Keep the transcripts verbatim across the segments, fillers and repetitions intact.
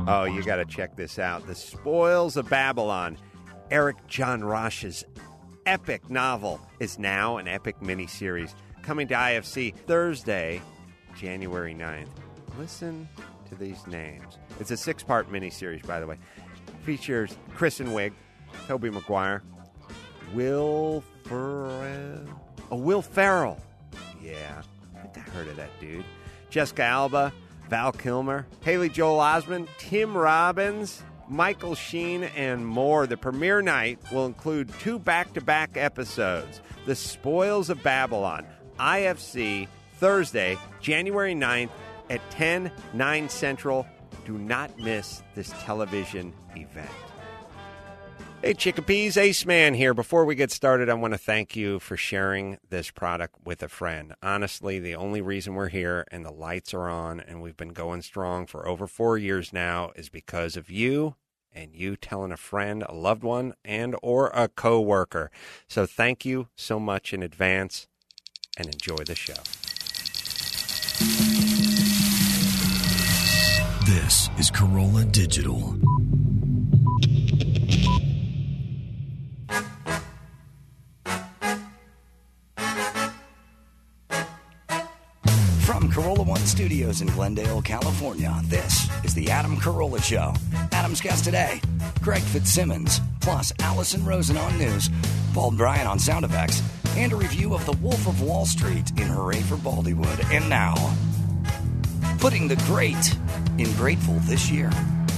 Oh, you got to check this out. The Spoils of Babylon. Eric John Rosh's epic novel is now an epic miniseries coming to I F C Thursday, January ninth. Listen to these names. It's a six-part miniseries, by the way. Features Kristen Wiig, Tobey Maguire, Will Ferrell. Oh, Will Ferrell. Yeah, I think I heard of that dude. Jessica Alba, Val Kilmer, Haley Joel Osment, Tim Robbins, Michael Sheen, and more. The premiere night will include two back-to-back episodes. The Spoils of Babylon, I F C, Thursday, January ninth at ten, nine Central. Do not miss this television event. Hey, Chickapees, Ace Man here. Before we get started, I want to thank you for sharing this product with a friend. Honestly, the only reason we're here and the lights are on and we've been going strong for over four years now is because of you and you telling a friend, a loved one, and or a coworker. So thank you so much in advance and enjoy the show. This is Corolla Digital. From Corolla One Studios in Glendale, California, this is the Adam Carolla Show. Adam's guest today, Greg Fitzsimmons, plus Allison Rosen on news, Paul Bryan on sound effects, and a review of The Wolf of Wall Street in Hooray for Baldywood. And now, putting the great in grateful this year,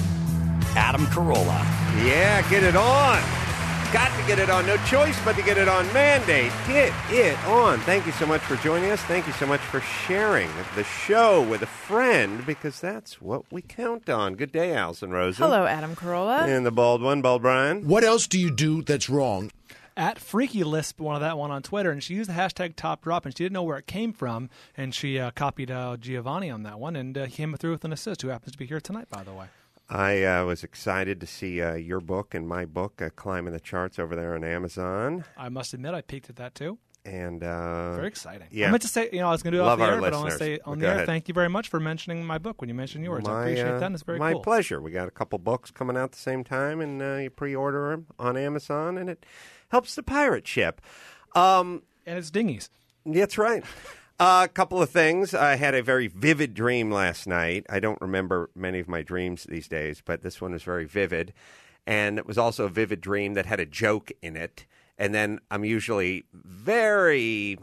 Adam Carolla. Yeah, get it on. Got to get it on. No choice but to get it on. Mandate. Get it on. Thank you so much for joining us. Thank you so much for sharing the show with a friend, because that's what we count on. Good day, Allison Rosen. Hello, Adam Carolla. And the bald one, Bald Bryan. What else do you do that's wrong? At Freaky Lisp, one of that one on Twitter, and she used the hashtag top drop, and she didn't know where it came from, and she uh, copied uh, Giovanni on that one, and uh, he came through with an assist, who happens to be here tonight, by the way. I uh, was excited to see uh, your book and my book uh, climbing the charts over there on Amazon. I must admit, I peeked at that, too. And uh, very exciting. Yeah. I meant to say, you know, I was going to do it Love off the our air, but I listeners. want to say on Go the air, ahead. thank you very much for mentioning my book when you mentioned yours. My, I appreciate uh, that. It's very my cool. pleasure. We got a couple books coming out at the same time, and uh, you pre-order them on Amazon, and it helps the pirate ship. Um, and it's dinghies. That's right. A uh, couple of things. I had a very vivid dream last night. I don't remember many of my dreams these days, but this one was very vivid. And it was also a vivid dream that had a joke in it. And then I'm usually very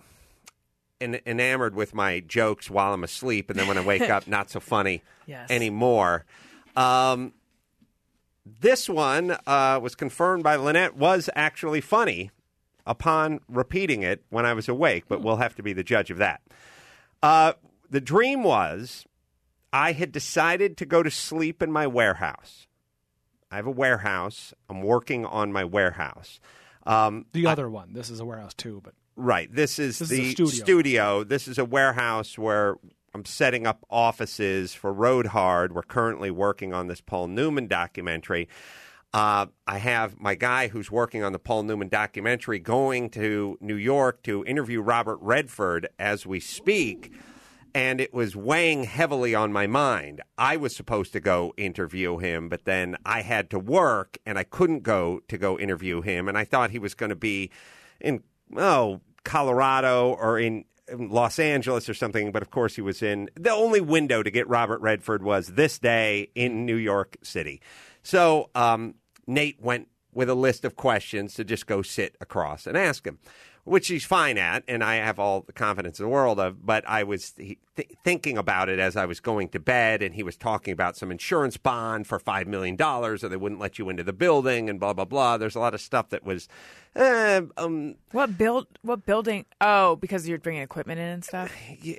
en- enamored with my jokes while I'm asleep. And then when I wake up, not so funny yes. anymore. Um, this one uh, was confirmed by Lynette was actually funny upon repeating it when I was awake, but we'll have to be the judge of that. Uh, the dream was I had decided to go to sleep in my warehouse. I have a warehouse. I'm working on my warehouse. Um, the other I, one. This is a warehouse, too. But Right. This is this the is studio. studio. This is a warehouse where I'm setting up offices for Road Hard. We're currently working on this Paul Newman documentary. Uh, I have my guy who's working on the Paul Newman documentary going to New York to interview Robert Redford as we speak, and it was weighing heavily on my mind. I was supposed to go interview him, but then I had to work, and I couldn't go to go interview him, and I thought he was going to be in, oh, Colorado or in Los Angeles or something, but of course he was in. The only window to get Robert Redford was this day in New York City. So um, Nate went with a list of questions to just go sit across and ask him, which he's fine at, and I have all the confidence in the world of, but I was th- thinking about it as I was going to bed, and he was talking about some insurance bond for five million dollars, or they wouldn't let you into the building, and blah, blah, blah. There's a lot of stuff that was... Uh, um, what build? What building? Oh, because you're bringing equipment in and stuff?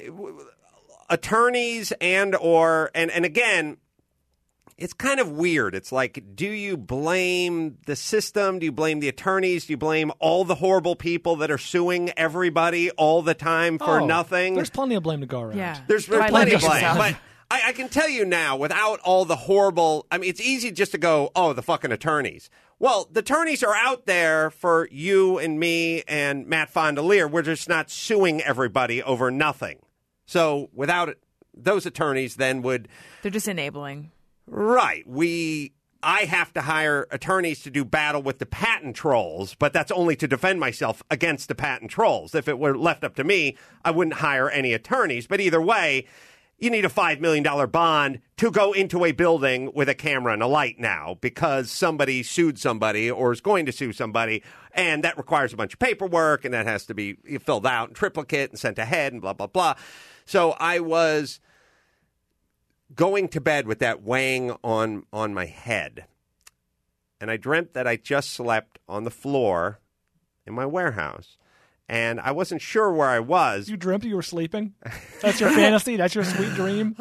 Attorneys and or... And, and again... It's kind of weird. It's like, do you blame the system? Do you blame the attorneys? Do you blame all the horrible people that are suing everybody all the time for oh, nothing? There's plenty of blame to go around. Yeah. There's, there's I plenty like of blame. yourself. But I, I can tell you now, without all the horrible... I mean, it's easy just to go, oh, the fucking attorneys. Well, the attorneys are out there for you and me and Matt Fondelier. We're just not suing everybody over nothing. So without it, those attorneys then would... They're just enabling. Right. We, I have to hire attorneys to do battle with the patent trolls, but that's only to defend myself against the patent trolls. If it were left up to me, I wouldn't hire any attorneys. But either way, you need a five million dollars bond to go into a building with a camera and a light now because somebody sued somebody or is going to sue somebody, and that requires a bunch of paperwork, and that has to be filled out in triplicate and sent ahead and blah, blah, blah. So I was going to bed with that weighing on, on my head, and I dreamt that I just slept on the floor in my warehouse. And I wasn't sure where I was. You dreamt you were sleeping? That's your fantasy? That's your sweet dream?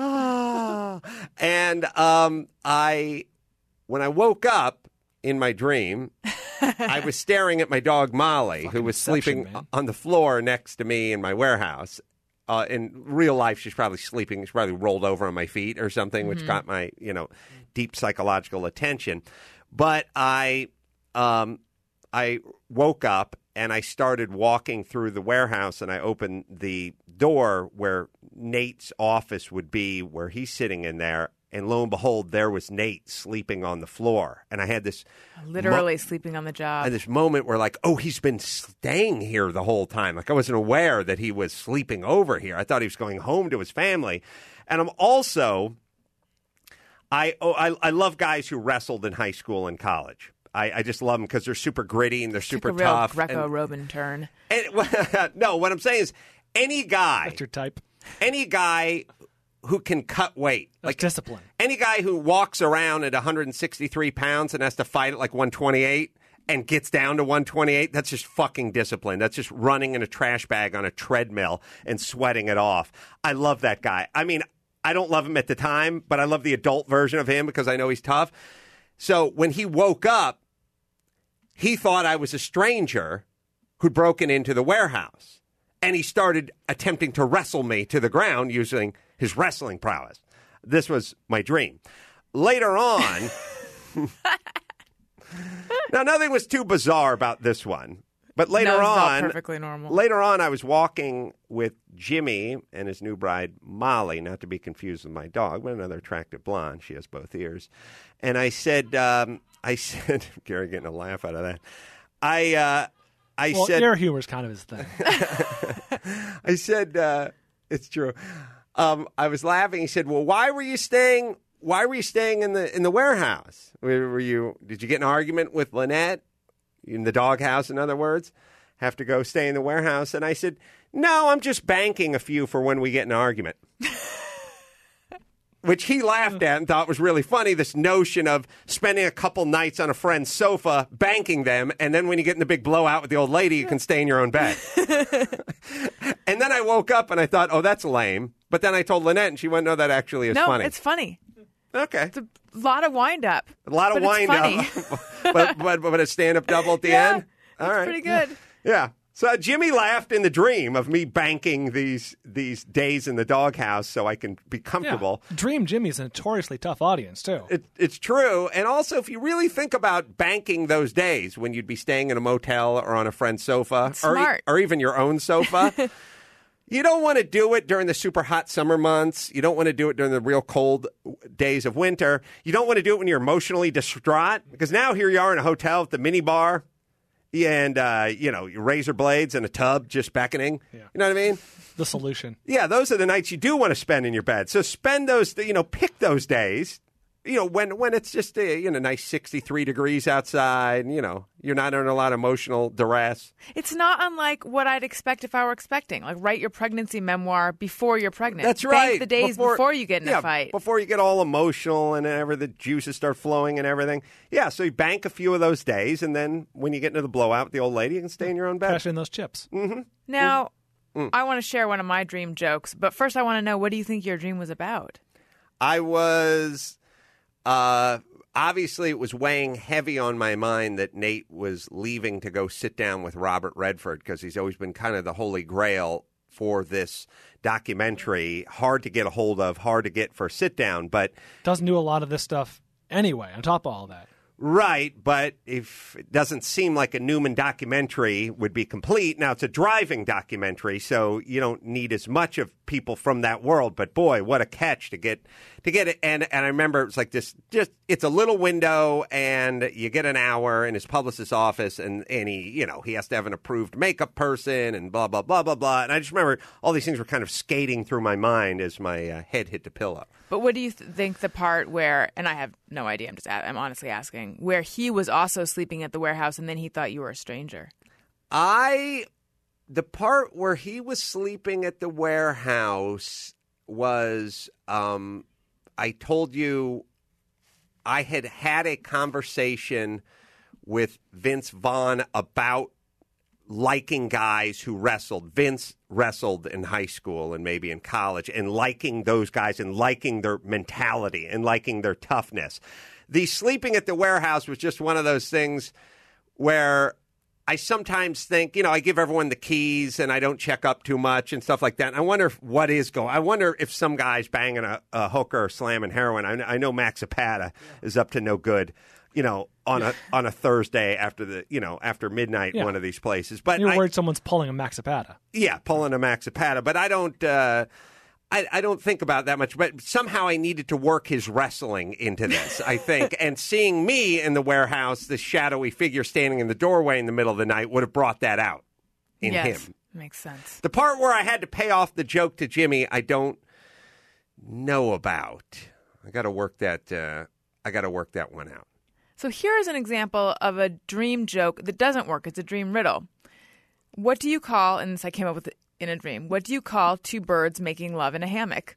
And um, I, when I woke up in my dream, I was staring at my dog Molly, Fucking who was Inception, sleeping man. on the floor next to me in my warehouse. Uh, in real life, she's probably sleeping. She's probably rolled over on my feet or something, which got my, you know, deep psychological attention. But I, um, I woke up. And I started walking through the warehouse, and I opened the door where Nate's office would be, where he's sitting in there. And lo and behold, there was Nate sleeping on the floor. And I had this Literally mo- sleeping on the job. and this moment where, like, oh, he's been staying here the whole time. Like, I wasn't aware that he was sleeping over here. I thought he was going home to his family. And I'm also, I oh, I, I love guys who wrestled in high school and college. I, I just love them because they're super gritty and they're super Took a real tough. Greco-Roman turn. And, and, no, what I'm saying is any guy, That's your type. any guy who can cut weight, That's like discipline. any guy who walks around at one hundred sixty-three pounds and has to fight at like one twenty-eight and gets down to one twenty-eight, that's just fucking discipline. That's just running in a trash bag on a treadmill and sweating it off. I love that guy. I mean, I don't love him at the time, but I love the adult version of him because I know he's tough. So when he woke up, he thought I was a stranger who'd broken into the warehouse. And he started attempting to wrestle me to the ground using his wrestling prowess. This was my dream. Later on, now nothing was too bizarre about this one. But later No, this is all on, perfectly normal. Later on, I was walking with Jimmy and his new bride, Molly, not to be confused with my dog, but another attractive blonde. She has both ears. And I said, um, I said, Gary getting a laugh out of that. I, uh, I Well, said, air humor is kind of his thing. I said, uh, it's true. Um, I was laughing. He said, well, why were you staying? Why were you staying in the in the warehouse? Were, were you? Did you get in an argument with Lynette in the doghouse? In other words, have to go stay in the warehouse? And I said, no, I'm just banking a few for when we get in an argument. Which he laughed at and thought was really funny, this notion of spending a couple nights on a friend's sofa, banking them, and then when you get in the big blowout with the old lady, you can stay in your own bed. And then I woke up and I thought, oh, that's lame. But then I told Lynette, and she went, no, that actually is no, funny. it's funny. Okay. It's a lot of wind up. A lot of but wind it's up. but, but, but a stand-up double at the Yeah, end? All it's right. pretty good. Yeah. So Jimmy laughed in the dream of me banking these these days in the doghouse so I can be comfortable. Yeah. Dream Jimmy's a notoriously tough audience, too. It, it's true. And also, if you really think about banking those days when you'd be staying in a motel or on a friend's sofa or, e- Smart. or even your own sofa, you don't want to do it during the super hot summer months. You don't want to do it during the real cold days of winter. You don't want to do it when you're emotionally distraught because now here you are in a hotel at the mini bar. And, uh, you know, razor blades and a tub just beckoning. Yeah. You know what I mean? The solution. Yeah, those are the nights you do want to spend in your bed. So spend those, you know, pick those days, you know, when when it's just, uh, you know, nice sixty-three degrees outside, and, you know, you're not under a lot of emotional duress. It's not unlike what I'd expect if I were expecting. Like, write your pregnancy memoir before you're pregnant. That's Bank right. the days before, you get in yeah, a fight. Before you get all emotional and ever the juices start flowing and everything. Yeah, so you bank a few of those days, and then when you get into the blowout with the old lady, you can stay in your own bed. Cash in those chips. Mm-hmm. Now, Mm. I want to share one of my dream jokes, but first I want to know, what do you think your dream was about? I was... Uh, obviously, it was weighing heavy on my mind that Nate was leaving to go sit down with Robert Redford because he's always been kind of the holy grail for this documentary. Hard to get a hold of, hard to get for sit down, but Doesn't do a lot of this stuff anyway, on top of all that. Right, but if it doesn't seem like a Newman documentary would be complete. Now, it's a driving documentary, so you don't need as much of people from that world. But boy, what a catch to get to get it. And and I remember it's like this, just it's a little window, and you get an hour in his publicist's office, and, and he, you know, he has to have an approved makeup person, and blah blah blah blah blah. And I just remember all these things were kind of skating through my mind as my uh, head hit the pillow. But what do you th- think the part where, and I have no idea, I'm just, a- I'm honestly asking, where he was also sleeping at the warehouse and then he thought you were a stranger? I, the part where he was sleeping at the warehouse was, um, I told you I had had a conversation with Vince Vaughn about liking guys who wrestled. Vince wrestled in high school and maybe in college, and liking those guys and liking their mentality and liking their toughness. The sleeping at the warehouse was just one of those things where I sometimes think, you know, I give everyone the keys and I don't check up too much and stuff like that. And I wonder if, what is going. I wonder if some guy's banging a, a hooker or slamming heroin. I, I know Max Zapata is up to no good, you know, on a on a Thursday after the, you know, after midnight, Yeah. one of these places. But You're I, worried someone's pulling a Max Zapata. yeah, pulling a Max Zapata. But I don't, uh, I, I don't think about that much. But somehow I needed to work his wrestling into this, I think. And seeing me in the warehouse, this shadowy figure standing in the doorway in the middle of the night, would have brought that out in yes, him. makes sense. The part where I had to pay off the joke to Jimmy, I don't know about. I got to work that. Uh, I got to work that one out. So here's an example of a dream joke that doesn't work. It's a dream riddle. What do you call, and this I came up with it in a dream, what do you call two birds making love in a hammock?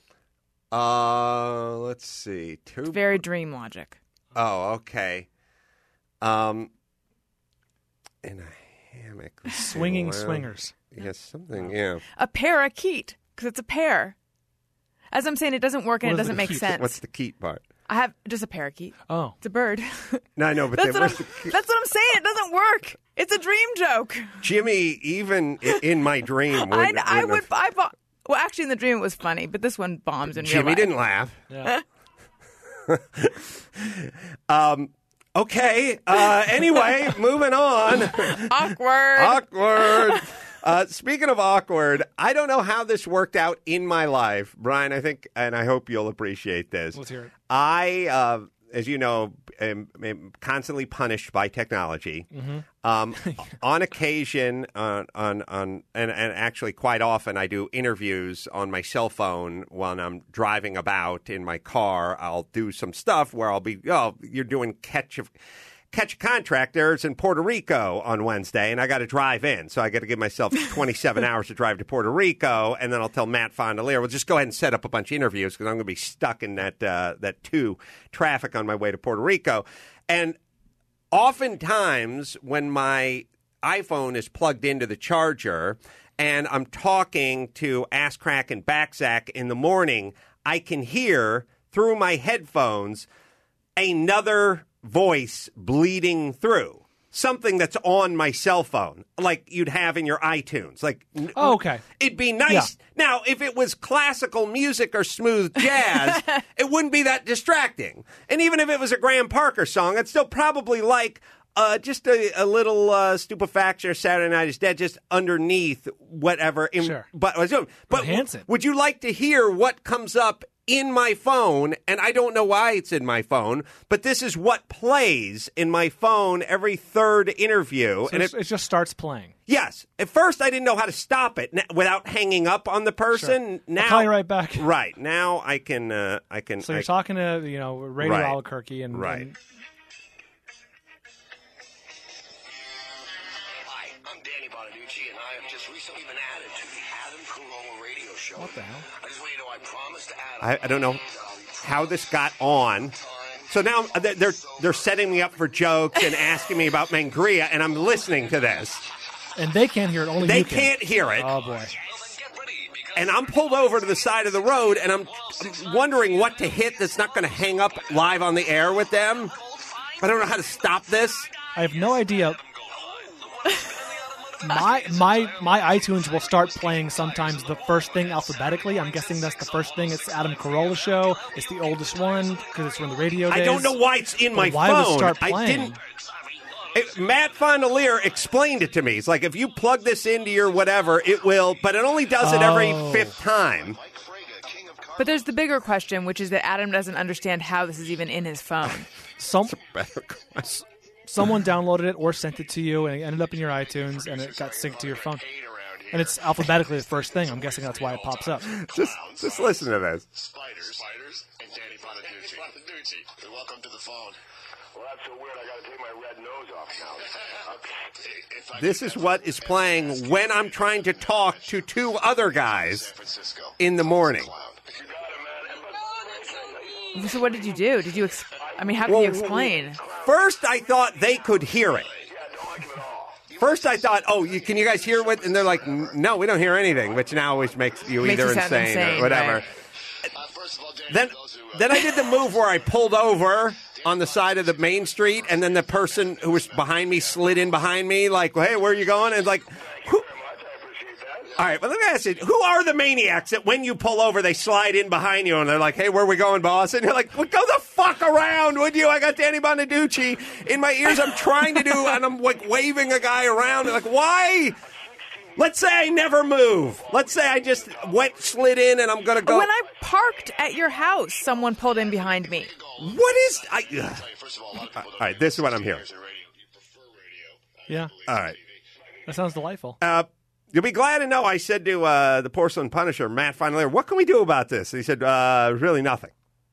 Uh, let's see. Two. It's very dream logic. Oh, okay. Um, in a hammock. let's see, Swinging well, swingers. Yes, something. Yeah. A parakeet, because it's a pear. As I'm saying, it doesn't work and What it is doesn't the make keet? sense. What's the keat part? I have just a parakeet. Oh. It's a bird. No, I know, but That's then what, where's I'm, the keat? that's what I'm saying. It doesn't work. It's a dream joke. Jimmy, even i- in my dream, I, wouldn't, I wouldn't would. have- I bo- well, actually, in the dream it was funny, but this one bombs in real Jimmy life. didn't laugh. Yeah. Um, okay. Uh, anyway, moving on. Awkward. Awkward. Uh, speaking of awkward, I don't know how this worked out in my life, Brian. I think, and I hope you'll appreciate this. Let's hear it. I, uh, as you know, am, am constantly punished by technology. Mm-hmm. Um, on occasion, on on on, and, and actually quite often, I do interviews on my cell phone when I'm driving about in my car. I'll do some stuff where I'll be, oh, you're doing catch of. Catch contractors in Puerto Rico on Wednesday, and I got to drive in. So I got to give myself twenty-seven hours to drive to Puerto Rico, and then I'll tell Matt Fondelier, well, just go ahead and set up a bunch of interviews because I'm going to be stuck in that uh, that two traffic on my way to Puerto Rico. And oftentimes when my iPhone is plugged into the charger and I'm talking to Ass Crack and Backzack in the morning, I can hear through my headphones another voice bleeding through, something that's on my cell phone, like you'd have in your iTunes. Like, Oh, okay. it'd be nice. Yeah. Now, if it was classical music or smooth jazz, it wouldn't be that distracting. And even if it was a Graham Parker song, I'd still probably like uh, just a, a little uh, Stupefaction or Saturday Night is Dead just underneath whatever. In, Sure. But, but Enhance it. would you like to hear what comes up in my phone? And I don't know why it's in my phone, but this is what plays in my phone every third interview. So and it, it just starts playing. Yes. At first, I didn't know how to stop it n- without hanging up on the person. Now, I'll call you right back. Right now, I can. Uh, I can. So you're I- talking to, you know, Radio Right. Albuquerque and, Right. and Hi, I'm Danny Bonaducci, and I have just recently been added to the Adam Carolla radio show. What the hell? I just want you to know I promised to add. I, I don't know how this got on. So now they're they're- they're setting me up for jokes and asking me about Mangria, and I'm listening to this. and they can't hear it. Only They you can. can't hear it. Oh boy. Well, then get ready, because And I'm pulled over to the side of the road, and I'm, I'm wondering what to hit that's not going to hang up live on the air with them. I don't know how to stop this. I have no idea. My my my iTunes will start playing sometimes the first thing alphabetically. I'm guessing that's the first thing. It's the Adam Carolla Show. It's the oldest one because it's from the radio days. I don't know why it's in But my why phone. would it start I playing? didn't. It, Matt Fondelier explained it to me. It's like if you plug this into your whatever, it will, but it only does it every Oh. fifth time. But there's the bigger question, which is that Adam doesn't understand how this is even in his phone. Some Better question. someone downloaded it or sent it to you, and it ended up in your iTunes, and it got synced to your phone. And it's alphabetically the first thing. I'm guessing that's why it pops up. Just, just listen to this. Spiders, spiders, and Danny Bonaducci. Bonaducci. Welcome to the phone. Well, that's so weird. I got to take my red nose off now. Okay. If I This is what is playing when I'm trying to talk to two other guys San Francisco. in the morning. You got it, man. So what did you do? Did you? Ex- I mean, how can you explain? First, I thought they could hear it. First, I thought, oh, you, can you guys hear what? And they're like, no, we don't hear anything, which now always makes you Makes either you sound insane, insane, or whatever. right. Uh, first of all, Danny, Then, for those who, uh, then I did the move where I pulled over on the side of the main street, and then the person who was behind me slid in behind me, like, hey, where are you going? And like, who? All right, well, let me ask you, who are the maniacs that when you pull over, they slide in behind you, and they're like, hey, where are we going, boss? And you're like, well, go the fuck around, would you? I got Danny Bonaducci in my ears. I'm trying to do, and I'm like waving a guy around. Like, why? Let's say I never move. Let's say I just went, slid in, and I'm going to go. When I parked at your house, someone pulled in behind me. What is... I, ugh. first of all, a lot of All people right, this is what I'm hearing. don't radio. You prefer radio. Yeah, All right. that sounds delightful. Uh, you'll be glad to know I said to uh, the Porcelain Punisher, Matt Fondelier, what can we do about this? And he said, uh, really nothing.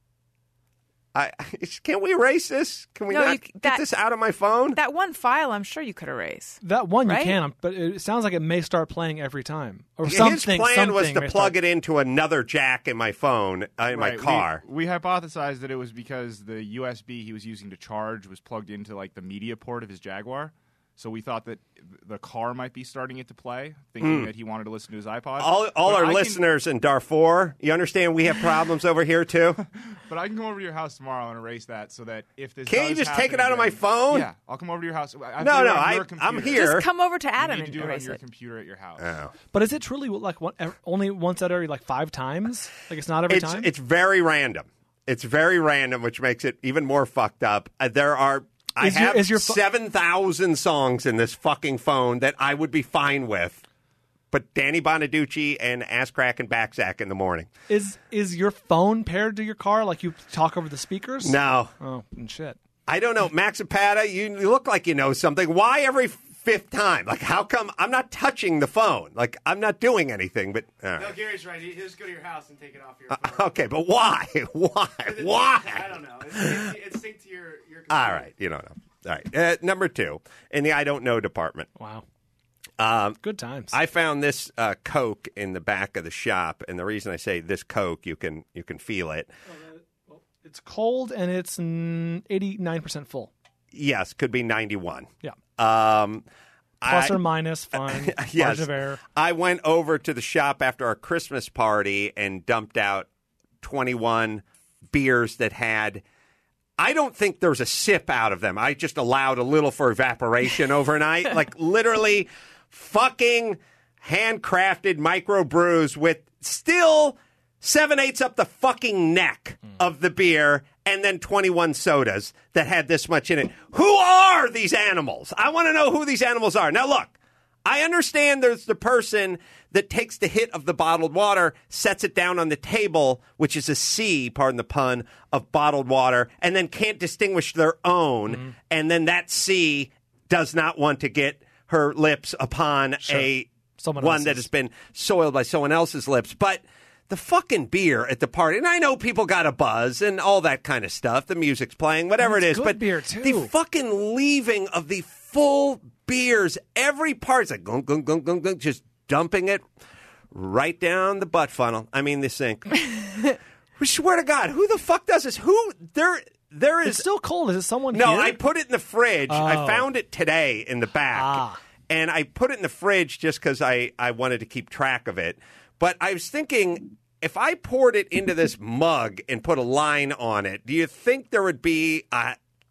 I Can't we erase this? Can we No, not you- get that- this out of my phone? That one file, I'm sure you could erase. That one you Right? can, but it sounds like it may start playing every time. Or His something. plan something was to may plug start- it into another jack in my phone, uh, in my Right, we- car. We, hypothesized that it was because the U S B he was using to charge was plugged into like the media port of his Jaguar. So we thought that the car might be starting it to play, thinking that he wanted to listen to his iPod. Hmm. all all But our I can- listeners in Darfur, you understand we have problems over here, too? But I can come over to your house tomorrow and erase that so that if this Can't you does just take it happen out of my again- phone? Yeah, I'll come over to your house. I have to No, do it no, on I- your I'm computer. here. Just come over to You Adam need to and do it on erase your it. computer at your house. Oh. But is it truly like one, ev- only once out every like five times? Like it's not every It's time. it's very random. It's very random, which makes it even more fucked up. Uh, there are I Is your- have is your pho- seven thousand songs in this fucking phone that I would be fine with, but Danny Bonaducci and Ass Crack and Backsack in the morning. Is is your phone paired to your car? Like you talk over the speakers? No, Oh and shit. I don't know, Max Zapata. You, you look like you know something. Why every fifth time? Like, how come I'm not touching the phone? Like, I'm not doing anything. But all right. No, Gary's right. He- He'll just go to your house and take it off your Uh, phone. okay, but why? Why? Why? I don't know. It's, it's, it's synced to your, your computer. All right, you don't know. All right, uh, number two in the I don't know department. Wow. Um, Good times. I found this uh, Coke in the back of the shop, and the reason I say this Coke, you can you can feel it. It's cold and it's eighty-nine percent full. Yes, could be ninety-one. Yeah. Um, Plus I, or minus, fine. yes, Margin of error. I went over to the shop after our Christmas party and dumped out twenty-one beers that had. I don't think there was a sip out of them. I just allowed a little for evaporation overnight. Like literally fucking handcrafted microbrews with still seven eighths up the fucking neck of the beer and then twenty-one sodas that had this much in it. Who are these animals? I want to know who these animals are. Now, look, I understand there's the person that takes the hit of the bottled water, sets it down on the table, which is a C, pardon the pun, of bottled water, and then can't distinguish their own. Mm-hmm. And then that C does not want to get her lips upon a Someone one else's. that has been soiled by someone else's lips. But the fucking beer at the party, and I know people got a buzz and all that kind of stuff. The music's playing, whatever And it it's is. good But beer, too. the fucking leaving of the full beers, every part's like gunk, gunk, gunk, gunk, gunk, just dumping it right down the butt funnel. I mean, the sink. We swear to God, who the fuck does this? Who there? There is It's still cold. Is it someone no. here? I put it in the fridge. I Oh. found it today in the back, Ah. and I put it in the fridge just because I I wanted to keep track of it. But I was thinking, if I poured it into this mug and put a line on it, do you think there would be a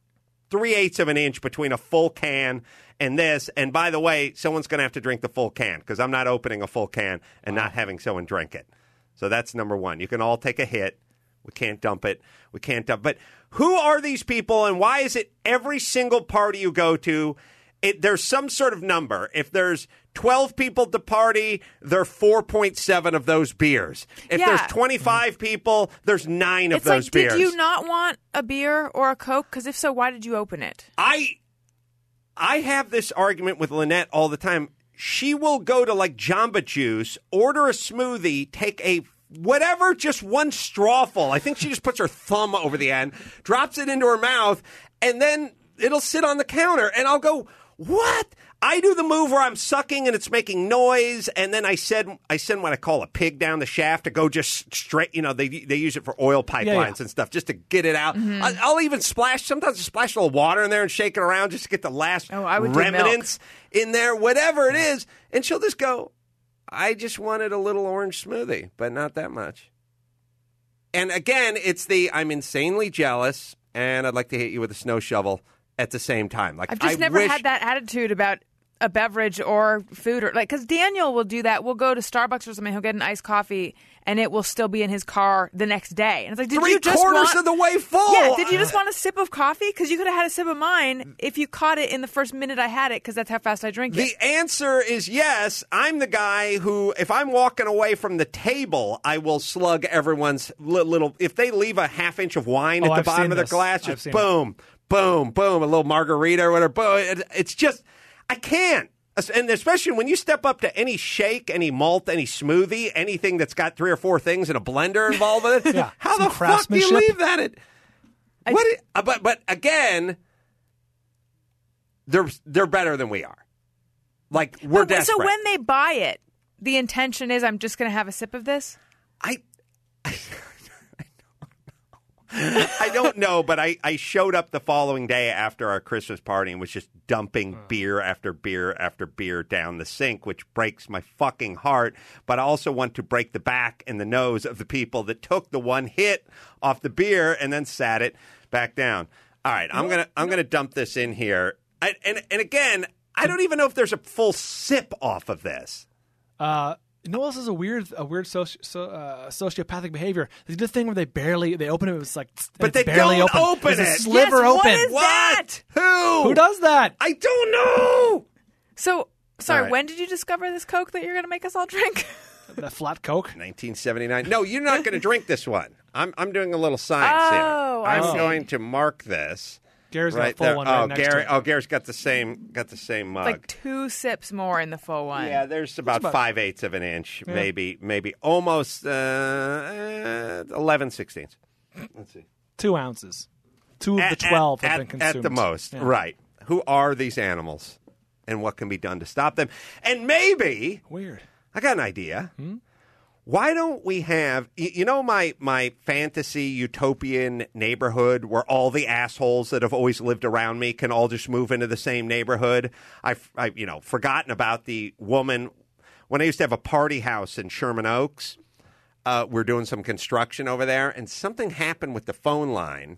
three-eighths of an inch between a full can and this. And by the way, someone's going to have to drink the full can because I'm not opening a full can and not having someone drink it. So that's number one. You can all take a hit. We can't dump it. We can't dump. But who are these people, and why is it every single party you go to, it, there's some sort of number? If there's twelve people at the party, there are four point seven of those beers. If Yeah. there's twenty-five people, there's nine of It's those like, beers. did you not want a beer or a Coke? Because if so, why did you open it? I I have this argument with Lynette all the time. She will go to like Jamba Juice, order a smoothie, take a whatever, just one strawful. I think she just puts her thumb over the end, drops it into her mouth, and then it'll sit on the counter. And I'll go, what? I do the move where I'm sucking and it's making noise, and then I said I send what I call a pig down the shaft to go just straight. You know, they they use it for oil pipelines Yeah, yeah. and stuff just to get it out. I, I'll even splash. Sometimes I splash a little water in there and shake it around just to get the last Oh, I would do remnants in there, whatever it is. And she'll just go, I just wanted a little orange smoothie, but not that much. And again, it's the I'm insanely jealous, and I'd like to hit you with a snow shovel at the same time. Like I've just I never wish, had that attitude about a beverage or food, or like, because Daniel will do that. We'll go to Starbucks or something. He'll get an iced coffee, and it will still be in his car the next day. And it's like, did Three you just quarters want, of the way full. Yeah, did you just want a sip of coffee? Because you could have had a sip of mine if you caught it in the first minute I had it, because that's how fast I drink The it. answer is yes. I'm the guy who, if I'm walking away from the table, I will slug everyone's li- little. If they leave a half inch of wine Oh, at the I've bottom seen of the this. glass, I've just seen boom, boom, boom, a little margarita or whatever. Boom. It- It's just, I can't. And especially when you step up to any shake, any malt, any smoothie, anything that's got three or four things in a blender involved with it, Yeah, how some the fuck do you craftsmanship. leave that at? I- What? It, uh, but but again, they're they're better than we are. Like we're But- desperate. So when they buy it, the intention is I'm just going to have a sip of this? I, I don't know, but I, I showed up the following day after our Christmas party and was just dumping beer after beer after beer down the sink, which breaks my fucking heart. But I also want to break the back and the nose of the people that took the one hit off the beer and then sat it back down. All right, I'm gonna I'm gonna dump this in here, I, and and again, I don't even know if there's a full sip off of this. Uh, you know what else is a weird, a weird soci- so, uh, sociopathic behavior? They did a thing where they barely, they open it, it's like, and But it's they barely don't open. open There's a it. sliver Yes, what open. is that? Who? Who does that? I don't know. So, sorry, All right. when did you discover this Coke that you're going to make us all drink? That flat Coke. nineteen seventy-nine. No, you're not going to drink this one. I'm I'm doing a little science Oh, here. I I'm see. going to mark this. Gary's got a right full there. one right oh, next Gary. to it. Oh, Gary's got the same got the same mug. Like two sips more in the full one. yeah, there's about, about- five eighths of an inch, maybe, maybe almost uh, uh, eleven sixteenths. Let's see. Two ounces. Two of At- the twelve at, have at- been consumed. at the most, Yeah. right? Who are these animals, and what can be done to stop them? And maybe Weird. I got an idea. Hmm? Why don't we have, y- you know, my my fantasy utopian neighborhood where all the assholes that have always lived around me can all just move into the same neighborhood? I've, I, you know, forgotten about the woman when I used to have a party house in Sherman Oaks. Uh, we're doing some construction over there, and something happened with the phone line.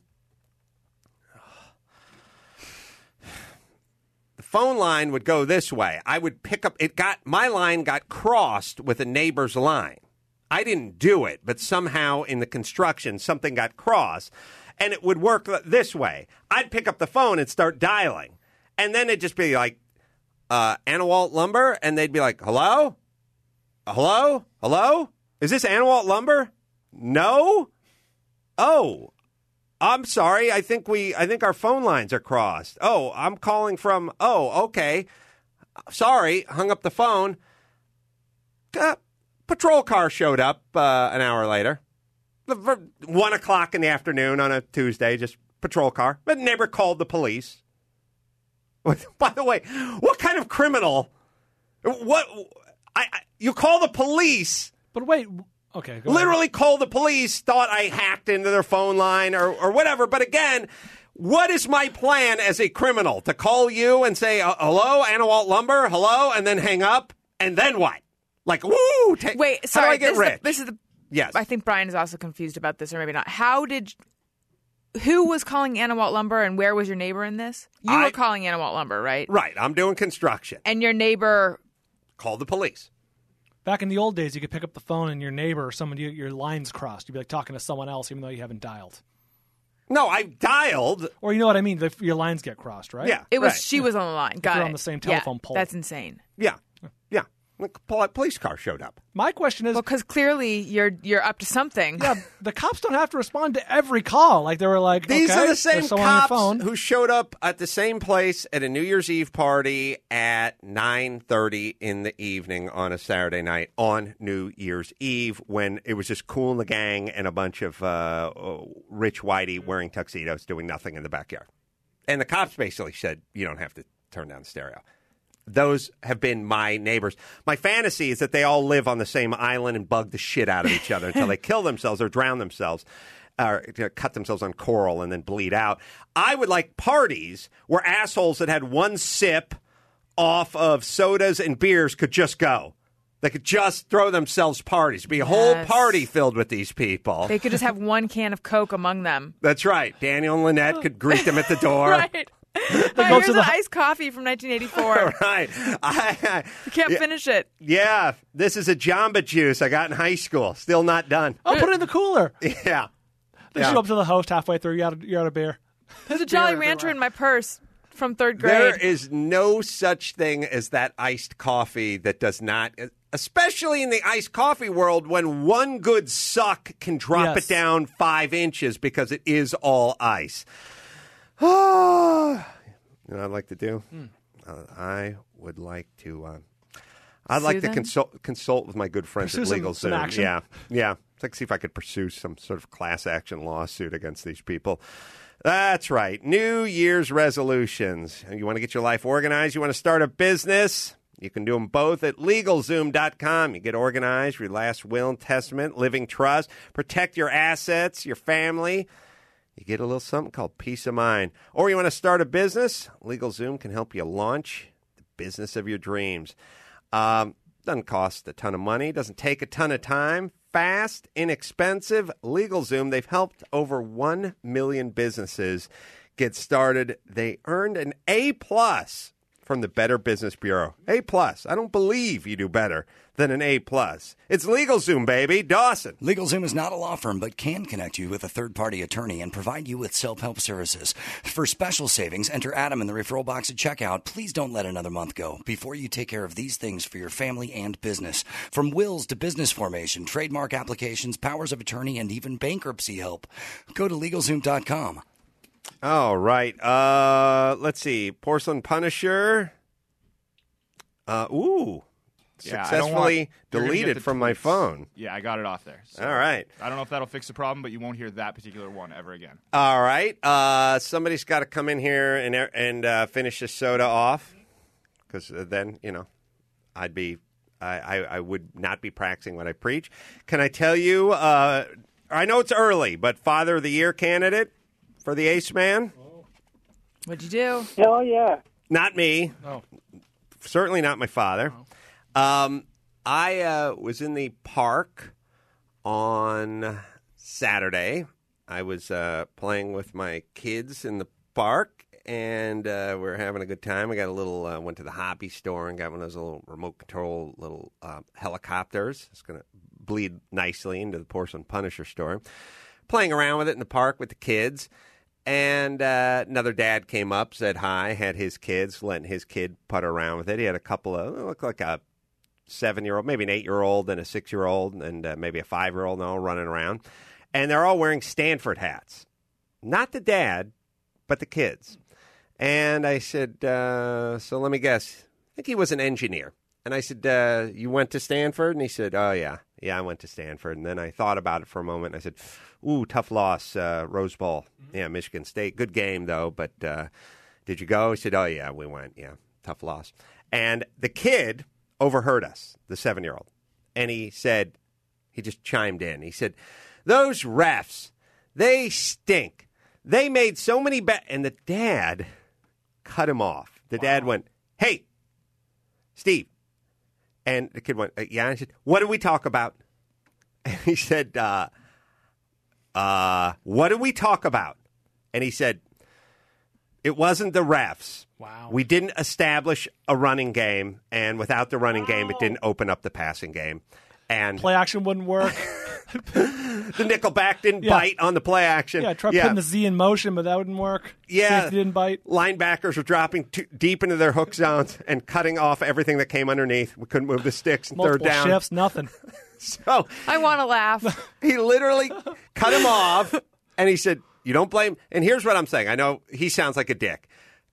The phone line would go this way. I would pick up, it got, my line got crossed with a neighbor's line. I didn't do it, but somehow in the construction, something got crossed. And it would work this way. I'd pick up the phone and start dialing. And then it'd just be like, uh, Anawalt Lumber? And they'd be like, hello? Hello? Hello? Is this Anawalt Lumber? No? Oh, I'm sorry. I think we, I think our phone lines are crossed. Oh, I'm calling from, oh, okay. Sorry, hung up the phone. Uh, patrol car showed up uh, an hour later. One o'clock in the afternoon on a Tuesday, just patrol car. But neighbor called the police. By the way, what kind of criminal? What? I, I you call the police? But wait, okay. Go Literally called the police, thought I hacked into their phone line or, or whatever. But again, what is my plan as a criminal? To call you and say, uh, hello, Anawalt Lumber, hello, and then hang up? And then what? Like, woo! Ta- Wait, how do sorry. I get this, rich? Is the, this is the. Yes. I think Brian is also confused about this, or maybe not. How did? who was calling Anawalt Lumber and where was your neighbor in this? You I- were calling Anawalt Lumber, right? Right. I'm doing construction. And your neighbor. Call the police. Back in the old days, you could pick up the phone and your neighbor or someone, you, your lines crossed. You'd be like talking to someone else even though you haven't dialed. No, I dialed. Or you know what I mean? The, your lines get crossed, right? Yeah. It was right. she was on the line. Got you're it. on the same Yeah, telephone pole. That's insane. Yeah. Yeah. The pol- police car showed up. My question is, Well, because clearly you're you're up to something. yeah, the cops don't have to respond to every call. Like they were like, These okay, are the there's same someone on your cops phone. who showed up at the same place at a New Year's Eve party at nine thirty in the evening on a Saturday night on New Year's Eve when it was just Cool and the Gang and a bunch of uh, rich whitey wearing tuxedos doing nothing in the backyard. And the cops basically said, you don't have to turn down the stereo. Those have been my neighbors. My fantasy is that they all live on the same island and bug the shit out of each other until they kill themselves or drown themselves or you know, cut themselves on coral and then bleed out. I would like parties where assholes that had one sip off of sodas and beers could just go. They could just throw themselves parties. It'd be a whole Yes. party filled with these people. They could just have one can of Coke among them. That's right. Daniel and Lynette could greet them at the door. Right. Hi, go here's to an the- iced coffee from nineteen eighty-four. Right. I, I, You can't yeah. finish it. Yeah, this is a Jamba Juice I got in high school. Still not done. Oh, put it in the cooler. Yeah. They Yeah. show up to the host halfway through. You're out of, you're out of beer. There's a Jolly Beer Rancher everywhere. in my purse from third grade. There is no such thing as that iced coffee that does not, especially in the iced coffee world, when one good suck can drop Yes. it down five inches because it is all ice. Oh, you know what I'd like to do? Uh, I would like to. Uh, I'd Sue like to them? consult consult with my good friends Pursue at some- Legal some Zoom. action? Yeah, yeah. It's like see if I could pursue some sort of class action lawsuit against these people. That's right. New Year's resolutions. You want to get your life organized? You want to start a business? You can do them both at LegalZoom dot com. You get organized, your last will and testament, living trust, protect your assets, your family. You get a little something called peace of mind. Or you want to start a business? LegalZoom can help you launch the business of your dreams. Um, doesn't cost a ton of money. Doesn't take a ton of time. Fast, inexpensive. LegalZoom, they've helped over one million businesses get started. They earned an A plus from the Better Business Bureau. A plus. I don't believe you do better than an A plus. It's LegalZoom, baby. Dawson. LegalZoom is not a law firm, but can connect you with a third-party attorney and provide you with self-help services. For special savings, enter Adam in the referral box at checkout. Please don't let another month go before you take care of these things for your family and business. From wills to business formation, trademark applications, powers of attorney, and even bankruptcy help. Go to LegalZoom dot com. All right. Uh, let's see. Porcelain Punisher. Uh, ooh. Yeah, I don't Successfully want- you're gonna get deleted the from my tweets. phone. Yeah, I got it off there. So All right. I don't know if that'll fix the problem, but you won't hear that particular one ever again. All right. Uh, somebody's got to come in here and and uh, finish this soda off, because then you know, I'd be, I, I I would not be practicing what I preach. Can I tell you? Uh, I know it's early, but Father of the Year candidate for the Ace Man. What'd you do? Hell yeah. Not me. Oh. Certainly not my father. Um, I uh, was in the park on Saturday. I was uh, playing with my kids in the park, and uh, we were having a good time. I got a little, uh, went to the hobby store and got one of those little remote control little uh, helicopters. It's going to bleed nicely into the Porcelain Punisher store. Playing around with it in the park with the kids. And uh, another dad came up, said hi, had his kids, letting his kid putter around with it. He had a couple of, it looked like a seven-year-old, maybe an eight-year-old and a six-year-old and uh, maybe a five-year-old and all running around. And they're all wearing Stanford hats. Not the dad, but the kids. And I said, uh, so let me guess. I think he was an engineer. And I said, uh, you went to Stanford? And he said, oh, yeah. Yeah, I went to Stanford. And then I thought about it for a moment. And I said, ooh, tough loss, uh, Rose Bowl. Mm-hmm. Yeah, Michigan State. Good game, though. But uh, did you go? He said, oh, yeah, we went. Yeah, tough loss. And the kid overheard us, the seven-year-old. And he said, he just chimed in. He said, those refs, they stink. They made so many bad. And the dad cut him off. The wow. dad went, hey, Steve. And the kid went, uh, yeah. I said, what did we talk about? And he said, uh, uh, what did we talk about? And he said, it wasn't the refs. Wow. We didn't establish a running game, and without the running game, it didn't open up the passing game. And play action wouldn't work. the nickelback didn't Yeah. bite on the play action. Yeah, try putting the Z in motion, but that wouldn't work. Yeah. Safety didn't bite. Linebackers were dropping too deep into their hook zones and cutting off everything that came underneath. We couldn't move the sticks in Multiple third down. shifts, nothing. So I want to laugh. he literally cut him off, and he said, you don't blame. And here's what I'm saying. I know he sounds like a dick.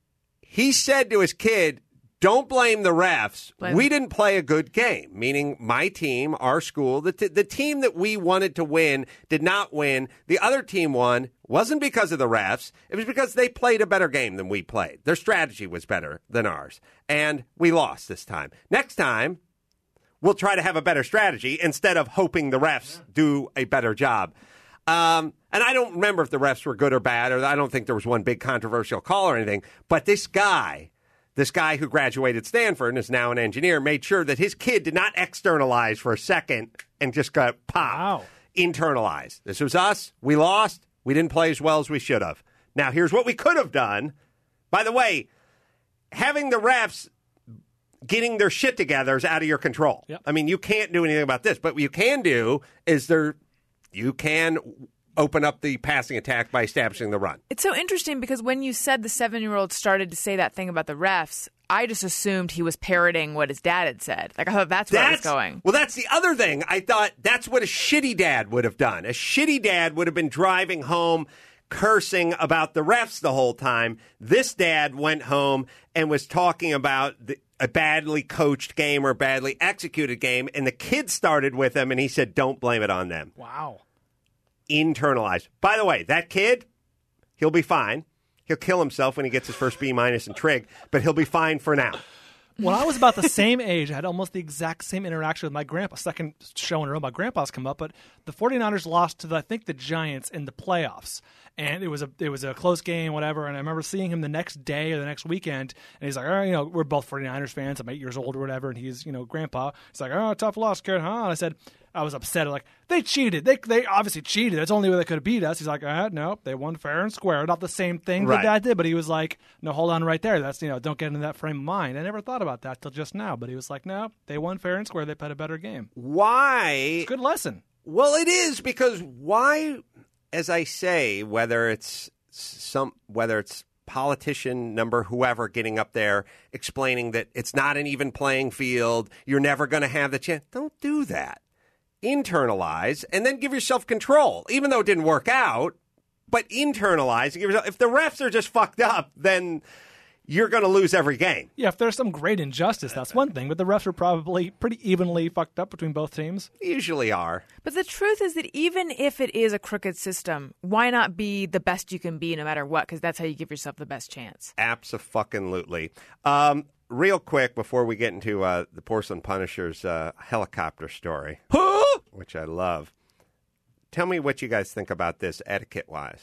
He said to his kid, don't blame the refs. Blame we them. didn't play a good game, meaning my team, our school, the, t- the team that we wanted to win did not win. The other team won. Wasn't because of the refs. It was because they played a better game than we played. Their strategy was better than ours. And we lost this time. Next time, we'll try to have a better strategy instead of hoping the refs do a better job. Um, and I don't remember if the refs were good or bad, or I don't think there was one big controversial call or anything. But this guy... This guy who graduated Stanford and is now an engineer made sure that his kid did not externalize for a second and just got pop. Wow. Internalize. This was us. We lost. We didn't play as well as we should have. Now, here's what we could have done. By the way, having the refs getting their shit together is out of your control. Yep. I mean, you can't do anything about this. But what you can do is there, you can open up the passing attack by establishing the run. It's so interesting because when you said the seven-year-old started to say that thing about the refs, I just assumed he was parroting what his dad had said. Like, I thought that's where it was going. Well, that's the other thing. I thought that's what a shitty dad would have done. A shitty dad would have been driving home cursing about the refs the whole time. This dad went home and was talking about the, a badly coached game or badly executed game, and the kid started with him, and he said, don't blame it on them. Wow. Internalized. By the way, that kid, he'll be fine. He'll kill himself when he gets his first B minus in trig, but he'll be fine for now. When I was about the same age, I had almost the exact same interaction with my grandpa. Second show in a row, my grandpa's come up, but the 49ers lost to, the, I think, the Giants in the playoffs. And it was a it was a close game, whatever. And I remember seeing him the next day or the next weekend, and he's like, oh, you know, we're both 49ers fans. I'm eight years old or whatever, and he's, you know, grandpa. He's like, oh, tough loss, kid, huh? And I said, I was upset. Like, they cheated. They they obviously cheated. That's the only way they could have beat us. He's like, uh, no, they won fair and square. Not the same thing Right. that dad did, but he was like, no, hold on right there. That's, you know, don't get into that frame of mind. I never thought about that till just now, but he was like, no, they won fair and square. They played a better game. Why? Good lesson. Well, it is because why, as I say, whether it's some, whether it's politician number whoever getting up there explaining that it's not an even playing field, you're never going to have the chance. Don't do that. Internalize and then give yourself control, even though it didn't work out. But internalize and give yourself. If the refs are just fucked up, then you're going to lose every game. Yeah, if there's some great injustice, that's one thing. But the refs are probably pretty evenly fucked up between both teams. Usually are. But the truth is that even if it is a crooked system, why not be the best you can be no matter what? Because that's how you give yourself the best chance. Abso-fucking-lutely. Um, real quick, before we get into uh, the Porcelain Punisher's uh, helicopter story, which I love, tell me what you guys think about this etiquette-wise.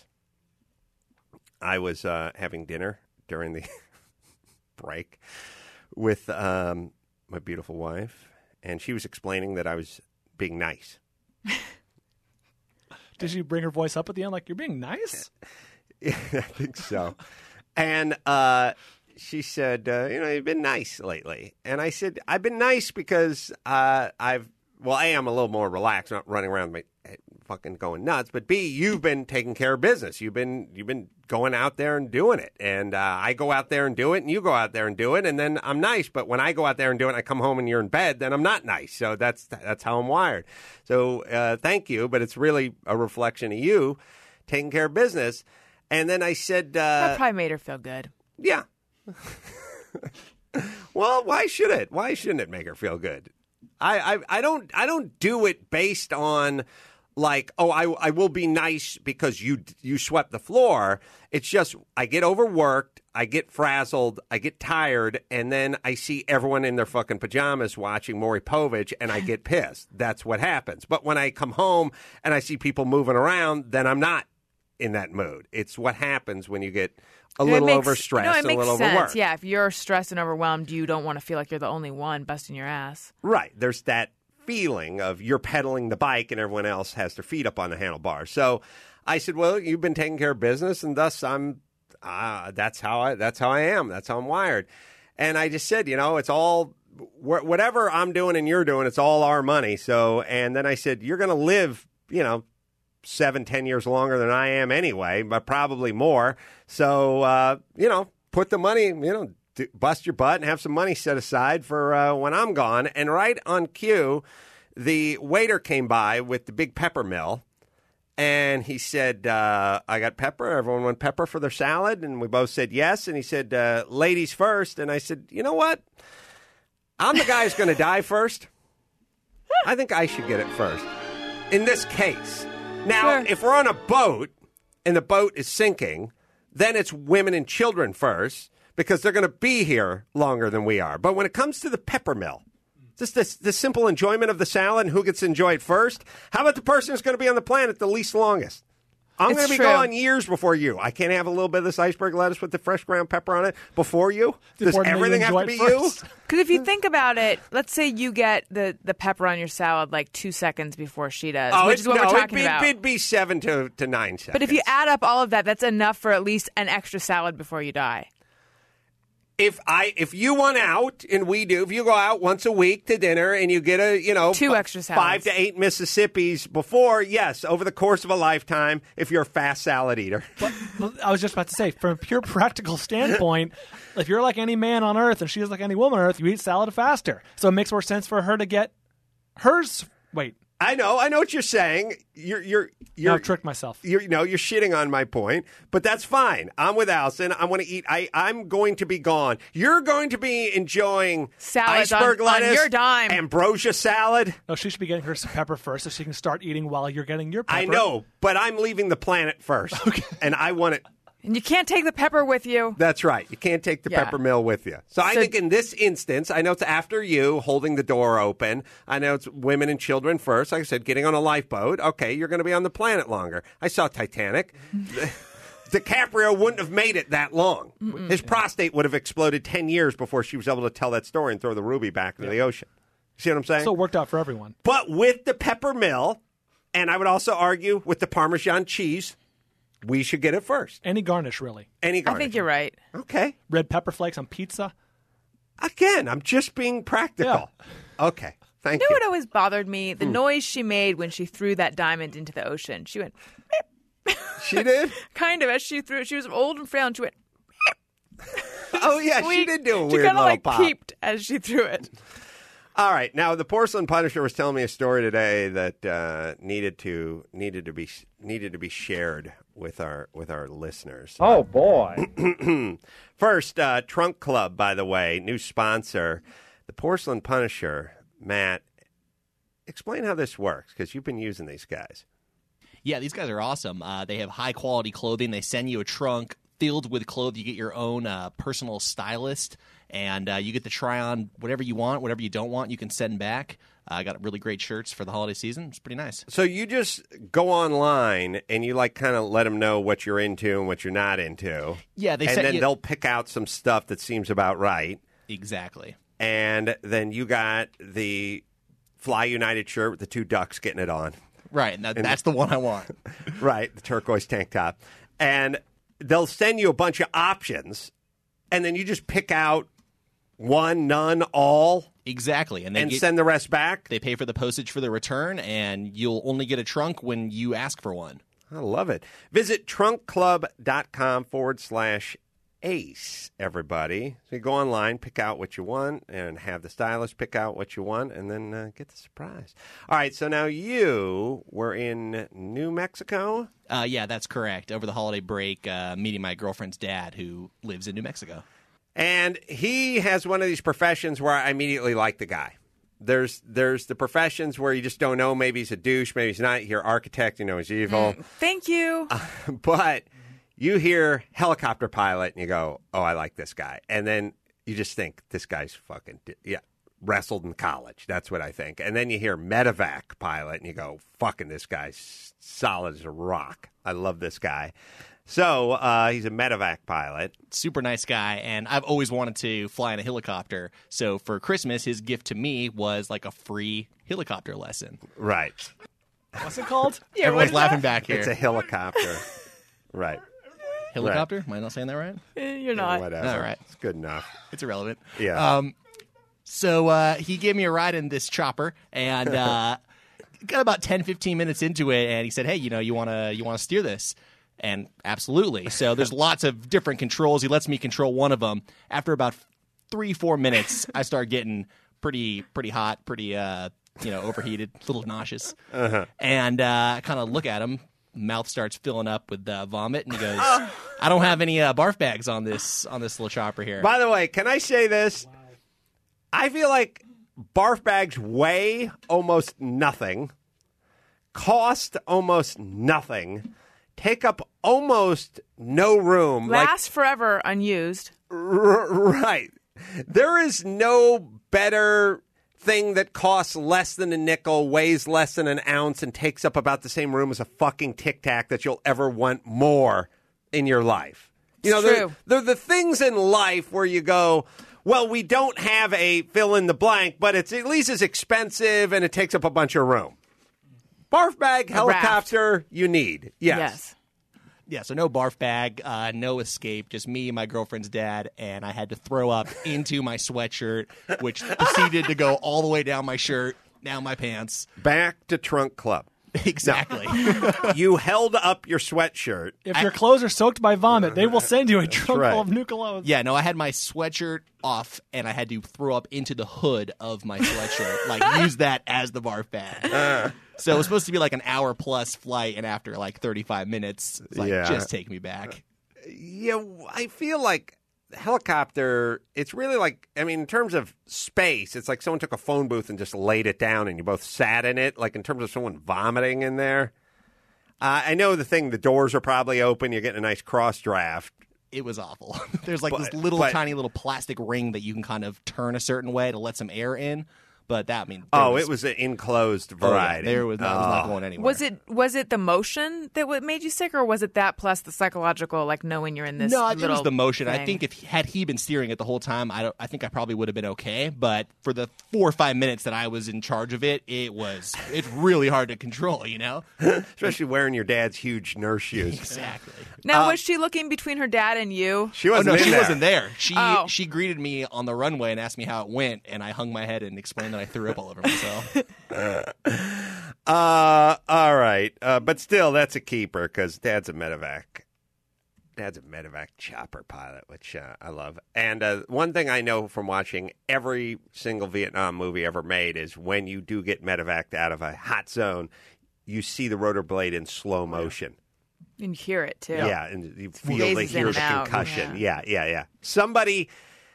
I was uh, having dinner during the break with um, my beautiful wife, and she was explaining that I was being nice. Did you bring her voice up at the end like, you're being nice? I think so. And uh, she said, uh, you know, you've been nice lately. And I said, I've been nice because uh, I've, well, A, I'm a little more relaxed, not running around my fucking going nuts. But B, you've been taking care of business. You've been you've been going out there and doing it. And uh, I go out there and do it, and you go out there and do it, and then I'm nice. But when I go out there and do it, I come home and you're in bed, then I'm not nice. So that's that's how I'm wired. So uh, thank you, but it's really a reflection of you taking care of business. And then I said, uh, That probably made her feel good. yeah. Well, why should it? Why shouldn't it make her feel good? I, I, I don't I don't do it based on like, oh, I, I will be nice because you you swept the floor. It's just I get overworked, I get frazzled, I get tired, and then I see everyone in their fucking pajamas watching Maury Povich, and I get pissed. That's what happens. But when I come home and I see people moving around, then I'm not in that mood. It's what happens when you get a It little makes- overstressed no, it and a makes little sense. overworked. Yeah, if you're stressed and overwhelmed, you don't want to feel like you're the only one busting your ass. Right. There's that feeling of you're pedaling the bike and everyone else has their feet up on the handlebar. So I said, well, you've been taking care of business, and thus I'm. Uh, that's how I. That's how I am. That's how I'm wired. And I just said, you know, it's all wh- whatever I'm doing and you're doing. It's all our money. So, and then I said, you're going to live, you know, seven, ten years longer than I am anyway, but probably more. So, uh, you know, put the money, you know, d- bust your butt and have some money set aside for uh, when I'm gone. And right on cue, the waiter came by with the big pepper mill. And he said, uh, I got pepper. Everyone want pepper for their salad? And we both said yes. And he said, uh, ladies first. And I said, you know what? I'm the guy who's going to die first. I think I should get it first. In this case. Now, Sure. if we're on a boat and the boat is sinking, then it's women and children first because they're going to be here longer than we are. But when it comes to the pepper mill, just this, the simple enjoyment of the salad and who gets to enjoy it first. How about the person who's going to be on the planet the least longest? I'm It's going to be true. gone years before you. I can't have a little bit of this iceberg lettuce with the fresh ground pepper on it before you? Does Important that you everything have enjoy to be it you? first. Because if you think about it, let's say you get the, the pepper on your salad like two seconds before she does, Oh, which it's, is what no, we're it'd talking be, about. it'd be seven to, to nine seconds. But if you add up all of that, that's enough for at least an extra salad before you die. If I if you went out and we do, if you go out once a week to dinner and you get a you know Two f- extra salads. five to eight Mississippis before, yes, over the course of a lifetime, if you're a fast salad eater, Well, I was just about to say, from a pure practical standpoint, if you're like any man on earth and she is like any woman on earth, you eat salad faster. So it makes more sense for her to get hers. Wait, I know, I know what you're saying. You're you're now you're I've tricked myself. You're, you know, you're shitting on my point, but that's fine. I'm with Allison. I want to eat. I, I'm going to be gone. You're going to be enjoying Salads iceberg on- on lettuce, your dime. ambrosia salad. No, she should be getting her some pepper first so she can start eating while you're getting your pepper. I know, but I'm leaving the planet first, and I want it. And you can't take the pepper with you. That's right. You can't take the Yeah. pepper mill with you. So, I So- think in this instance, I know it's after you holding the door open. I know it's women and children first. Like I said, getting on a lifeboat. Okay, you're going to be on the planet longer. I saw Titanic. DiCaprio wouldn't have made it that long. His prostate would have exploded ten years before she was able to tell that story and throw the ruby back into the ocean. See what I'm saying? So it worked out for everyone. But with the pepper mill, and I would also argue with the Parmesan cheese, we should get it first. Any garnish, really. Any I garnish. think you're right. Okay. Red pepper flakes on pizza. Again, I'm just being practical. Okay. Thank You know you. what always bothered me? Hmm. The noise she made when she threw that diamond into the ocean. She went, She did? kind of, as she threw it. She was old and frail, and she went, Oh, yeah, she "Sweet." did do a She weird kind little of like pop. peeped as she threw it. All right. Now, the Porcelain Punisher was telling me a story today that uh, needed to needed to be needed to be shared with our with our listeners. Oh, boy. First, uh, Trunk Club, by the way, new sponsor. The Porcelain Punisher, Matt, explain how this works, because you've been using these guys. Yeah, these guys are awesome. Uh, they have high quality clothing. They send you a trunk filled with clothes. You get your own uh, personal stylist, and uh, you get to try on whatever you want, whatever you don't want. You can send back. I uh, got really great shirts for the holiday season. It's pretty nice. So you just go online and you like kind of let them know what you're into and what you're not into. Yeah, they and sent then you- they'll pick out some stuff that seems about right. Exactly. And then you got the Fly United shirt with the two ducks getting it on. Right, now, that's the one I want. Right, the turquoise tank top. And they'll send you a bunch of options, and then you just pick out one, none, all, Exactly, and they and get, send the rest back. they pay for the postage for the return, and you'll only get a trunk when you ask for one. I love it. Visit trunkclub.com forward slash ace, everybody. So you go online, pick out what you want, and have the stylist pick out what you want, and then uh, get the surprise. All right, so now you were in New Mexico. Uh, yeah, that's correct. Over the holiday break, uh, meeting my girlfriend's dad, who lives in New Mexico. And he has one of these professions where I immediately like the guy. There's there's the professions where you just don't know. Maybe he's a douche. Maybe he's not. You hear architect, you know he's evil. Thank you. But you hear helicopter pilot and you go, oh, I like this guy. And then you just think, this guy's fucking, yeah, wrestled in college. That's what I think. And then you hear medevac pilot and you go, fucking, this guy's solid as a rock. I love this guy. So uh, he's a medevac pilot. Super nice guy, and I've always wanted to fly in a helicopter. So for Christmas, his gift to me was like a free helicopter lesson. Right. What's it called? Yeah, Everyone's what's laughing that? back here. It's a helicopter. Right. Helicopter? Am I not saying that right? Eh, You're not. Whatever. All right. It's good enough. It's irrelevant. Yeah. Um, so uh, he gave me a ride in this chopper, and uh, got about ten, fifteen minutes into it, and he said, "Hey, you know, you want to you want to steer this?" And absolutely. So there's lots of different controls. He lets me control one of them. After about three, four minutes, I start getting pretty pretty hot, pretty uh, you know, overheated, a little nauseous, Uh-huh. and uh, I kind of look at him. Mouth starts filling up with uh, vomit, and he goes, "I don't have any uh, barf bags on this on this little chopper here." By the way, can I say this? I feel like barf bags weigh almost nothing, cost almost nothing, take up almost no room. Last forever unused. Like, r- right. There is no better thing that costs less than a nickel, weighs less than an ounce, and takes up about the same room as a fucking Tic Tac that you'll ever want more in your life. You know, It's they're, true. they're the things in life where you go, well, we don't have a fill in the blank, but it's at least as expensive and it takes up a bunch of room. Barf bag, A helicopter, you need. Yes. Yes. Yeah, so no barf bag, uh, no escape, just me and my girlfriend's dad, and I had to throw up into my sweatshirt, which proceeded to go all the way down my shirt, down my pants. Back to Trunk Club. Exactly. You held up your sweatshirt. If your clothes are soaked by vomit, they will send you a trunk right. full of new clothes. Yeah, no, I had my sweatshirt off, and I had to throw up into the hood of my sweatshirt, like use that as the barf bag. So it was supposed to be like an hour plus flight, and after like thirty-five minutes, it's like, Yeah. just take me back. Yeah, I feel like helicopter, it's really like, I mean, in terms of space, it's like someone took a phone booth and just laid it down and you both sat in it. Like in terms of someone vomiting in there. Uh, I know the thing, the doors are probably open. You're getting a nice cross draft. It was awful. There's like this But- little but- tiny little plastic ring that you can kind of turn a certain way to let some air in. But that, I mean, there Oh, was, it was an enclosed oh, yeah, variety. there was, that was not Oh. going anywhere. Was it was it the motion that what made you sick, or was it that plus the psychological, like knowing you're in this? No, I think it was little the motion. I thing? think if had he been steering it the whole time, I don't. I think I probably would have been okay. But for the four or five minutes that I was in charge of it, it was it's really hard to control. You know, Especially wearing your dad's huge nurse shoes. exactly. Now Uh, was she looking between her dad and you? She Oh wasn't no, in she there. wasn't there. She Oh. she greeted me on the runway and asked me how it went, and I hung my head and explained that I threw up all over myself. Uh, all right. Uh, but still, that's a keeper because Dad's a medevac. Dad's a medevac chopper pilot, which uh, I love. And uh, one thing I know from watching every single Vietnam movie ever made is when you do get medevaced out of a hot zone, you see the rotor blade in slow motion. You can hear it too. Yeah, and you feel Phases they in hear and the out, concussion. Yeah. yeah, yeah, Somebody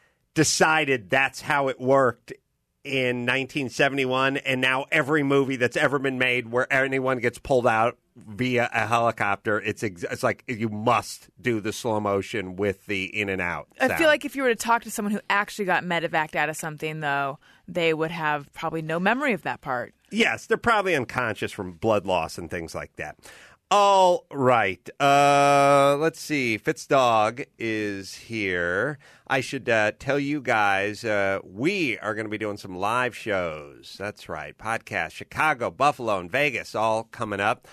decided that's how it worked in nineteen seventy-one, and now every movie that's ever been made where anyone gets pulled out via a helicopter, it's ex- it's like you must do the slow motion with the in and out I sound. feel like if you were to talk to someone who actually got medevaced out of something, though, they would have probably no memory of that part. Yes, they're probably unconscious from blood loss and things like that. All right. Uh, let's see. Fitzdog is here. I should uh, tell you guys, uh, we are going to be doing some live shows. That's right. Podcast, Chicago, Buffalo, and Vegas, all coming up.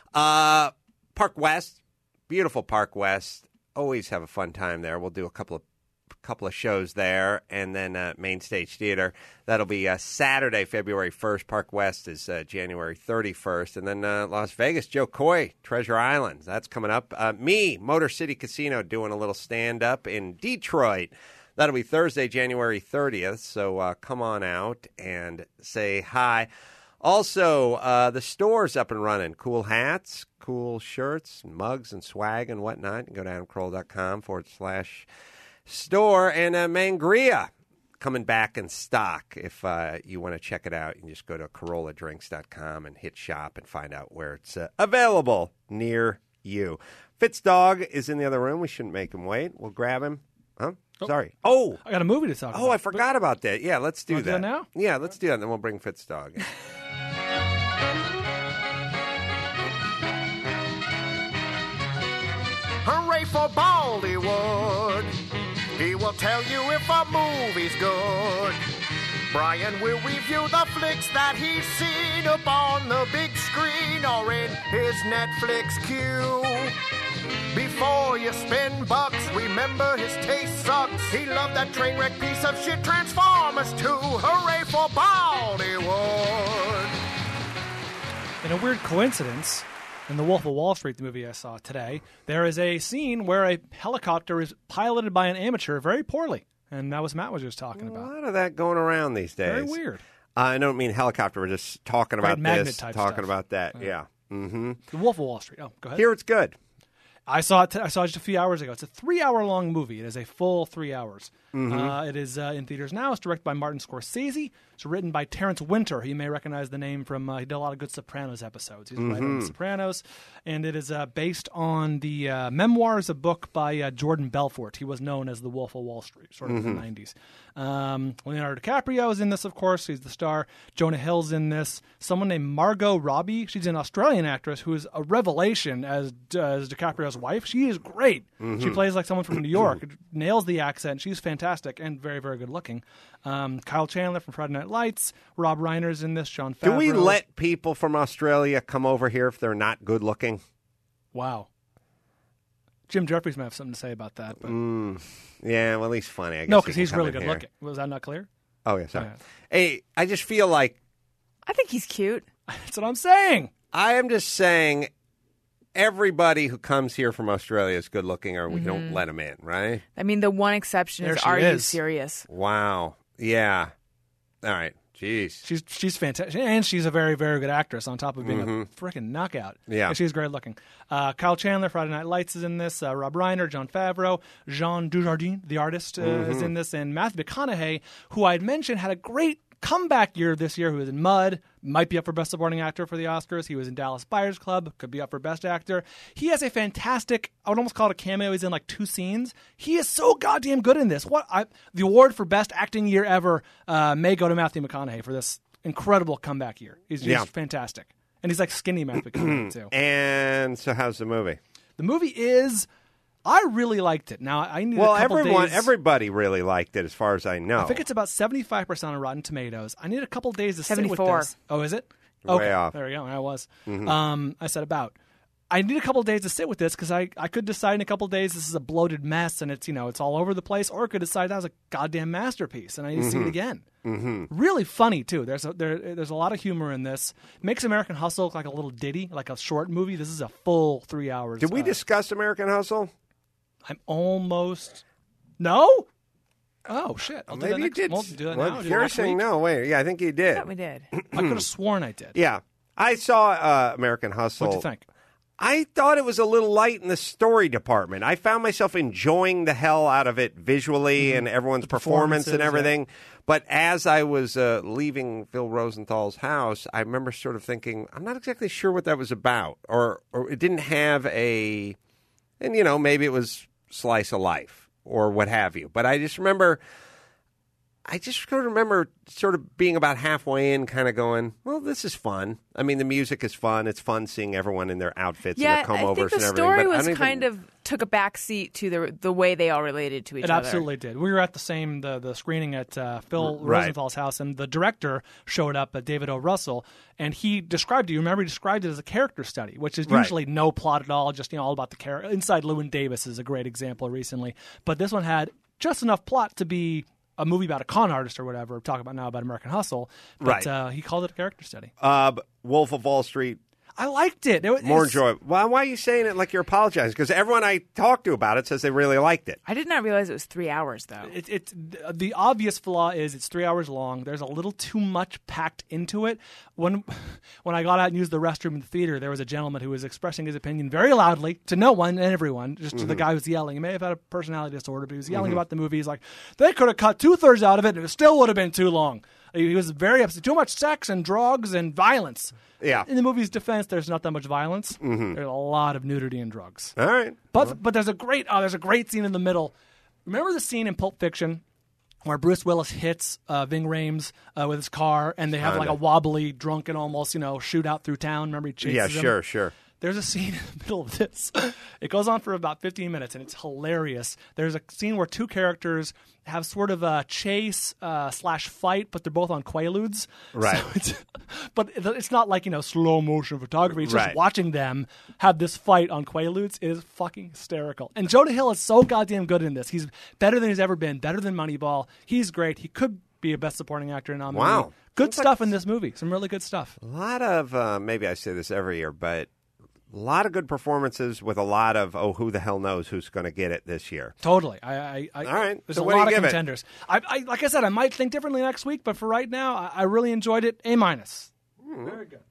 Uh, Park West, beautiful Park West. Always have a fun time there. We'll do a couple of couple of shows there, and then uh, Main Stage Theater. That'll be uh, Saturday, February first. Park West is uh, January thirty-first. And then uh, Las Vegas, Joe Coy, Treasure Island. That's coming up. Uh, me, Motor City Casino, doing a little stand-up in Detroit. That'll be Thursday, January thirtieth. So uh, come on out and say hi. Also, uh, the store's up and running. Cool hats, cool shirts, mugs, and swag and whatnot. You can go to adamcarolla.com forward slash store. And uh, Mangria coming back in stock. If uh, you want to check it out, you can just go to Carolla Drinks dot com and hit shop and find out where it's uh, available near you. Fitzdog is in the other room. We shouldn't make him wait. We'll grab him. Huh? Sorry. Oh, I got a movie to talk about. oh, I forgot about that. Yeah, let's do Wanna do that. that now? Yeah, let's do that, and then we'll bring Fitzdog in. Hooray for Baldywood. He will tell you if a movie's good. Brian will review the flicks that he's seen up on the big screen or in his Netflix queue. Before you spend bucks, remember his taste sucks. He loved that train wreck piece of shit Transformers two. Hooray for Bollywood! In a weird coincidence, in The Wolf of Wall Street, the movie I saw today, there is a scene where a helicopter is piloted by an amateur very poorly. And that was Matt was just talking A about. lot of that going around these days. Very weird. Uh, I don't mean helicopter. We're just talking Great about magnet this, type talking stuff. about that. Yeah. Yeah. Mm-hmm. The Wolf of Wall Street. Oh, go ahead. Here it's good. I saw it. T- I saw it just a few hours ago. It's a three-hour-long movie. It is a full three hours. Mhm. Uh, it is uh, in theaters now. It's directed by Martin Scorsese. It's written by Terrence Winter. You may recognize the name from. Uh, he did a lot of good Sopranos episodes. He's a writer on Mhm. The Sopranos, and it is uh, based on the uh, memoirs, a book by uh, Jordan Belfort. He was known as the Wolf of Wall Street, sort of in Mhm. the nineties. Um, Leonardo DiCaprio is in this, of course. He's the star. Jonah Hill's in this. Someone named Margot Robbie. She's an Australian actress who is a revelation as as DiCaprio's wife. She is great. She Mhm. plays like someone from New York. Nails the accent. She's fantastic and very, very good looking. Um, Kyle Chandler from Friday Night Lights. Rob Reiner's in this. Sean Favreau. Do we let people from Australia come over here if they're not good looking? Wow. Jim Jeffries might have something to say about that. But Mm. Yeah, well, he's funny. I guess no, he because can he's come really in good here. looking. Was that not clear? Oh, yeah, sorry. Yeah. Hey, I just feel like I think he's cute. That's what I'm saying. I am just saying everybody who comes here from Australia is good looking or we Mhm. don't let them in, right? I mean, the one exception There is, she are you is. serious? Wow. Yeah. All right. Jeez. She's she's fantastic, and she's a very very good actress. On top of being Mhm. a freaking knockout, Yeah. And she's great looking. Uh, Kyle Chandler, Friday Night Lights, is in this. Uh, Rob Reiner, Jon Favreau, Jean Dujardin, the artist, uh, is Mhm. in this, and Matthew McConaughey, who I had mentioned had a great comeback year this year. Who was in Mud, might be up for Best Supporting Actor for the Oscars. He was in Dallas Buyers Club, could be up for Best Actor. He has a fantastic, I would almost call it a cameo. He's in like two scenes. He is so goddamn good in this. What I, the award for Best Acting Year ever uh, may go to Matthew McConaughey for this incredible comeback year. He's just Yeah. fantastic, and he's like skinny Matthew McConaughey too. And so how's the movie? The movie is. I really liked it. Now I need Well, a couple everyone, days. everybody really liked it as far as I know. I think it's about seventy-five percent on Rotten Tomatoes. I need a couple days to sit seventy-four. with this. Oh, is it? Way Okay, off. there we go. I was. Mhm. Um, I said about. I need a couple days to sit with this because I, I could decide in a couple days this is a bloated mess and it's you know it's all over the place, or I could decide that was a goddamn masterpiece and I need to see it Mhm. again. Mhm. Really funny too. There's a, there there's a lot of humor in this. Makes American Hustle look like a little ditty, like a short movie. This is a full three hours. Did we uh, discuss American Hustle? I'm almost. No. Oh shit! I'll do Maybe that you next. did. We'll do that Well, now. Do it You're next saying week. no. Wait, yeah, I think you did. I thought we did. I could have sworn I did. Yeah, I saw uh, American Hustle. What'd you think? I thought it was a little light in the story department. I found myself enjoying the hell out of it visually and everyone's performance and performances, everything. But as I was uh, leaving Phil Rosenthal's house, I remember sort of thinking, I'm not exactly sure what that was about, or or it didn't have a, and you know maybe it was slice of life or what have you. But I just remember. I just sort of remember sort of being about halfway in, kind of going, well, this is fun. I mean, the music is fun. It's fun seeing everyone in their outfits Yeah, and their comb I think overs the and everything. story but I was don't kind even- of took a back seat to the the way they all related to each It other. absolutely did. We were at the same the, the screening at uh, Phil Right. Rosenthal's house, and the director showed up, uh, David O. Russell, and he described it. You remember he described it as a character study, which is Right. usually no plot at all, just you know all about the character. Inside Llewyn Davis is a great example recently, but this one had just enough plot to be a movie about a con artist or whatever. We're talking about now about American Hustle, but Right. uh, he called it a character study. Uh, but Wolf of Wall Street, I liked it. It was more it's- enjoyable. Why, why are you saying it like you're apologizing? Because everyone I talked to about it says they really liked it. I did not realize it was three hours though. It, it, the obvious flaw is it's three hours long. There's a little too much packed into it. When when I got out and used the restroom in the theater, there was a gentleman who was expressing his opinion very loudly to no one and everyone, just to the guy who was yelling. He may have had a personality disorder, but he was yelling about the movie. He's like, they could have cut two-thirds out of it and it still would have been too long. He was very upset. Too much sex and drugs and violence. Yeah. In the movie's defense, there's not that much violence. Mhm. There's a lot of nudity and drugs. All right. But but there's a great oh, there's a great scene in the middle. Remember the scene in Pulp Fiction where Bruce Willis hits uh, Ving Rhames uh, with his car, and they have like a Kinda. wobbly, drunken, almost you know shootout through town. Remember he chases Yeah, him? sure, sure. There's a scene in the middle of this. It goes on for about fifteen minutes, and it's hilarious. There's a scene where two characters have sort of a chase uh, slash fight, but they're both on Quaaludes. Right. So it's, but it's not like, you know, slow motion photography. It's just Right. watching them have this fight on Quaaludes. It is fucking hysterical. And Jonah Hill is so goddamn good in this. He's better than he's ever been, better than Moneyball. He's great. He could be a Best Supporting Actor nominee. Wow. Good Seems stuff like- in this movie. Some really good stuff. A lot of, uh, maybe I say this every year, but a lot of good performances with a lot of, oh, who the hell knows who's going to get it this year. Totally. I, I, I, All right. There's So a what do you lot of give it? contenders. I, I, like I said, I might think differently next week, but for right now, I, I really enjoyed it. A minus. Very good.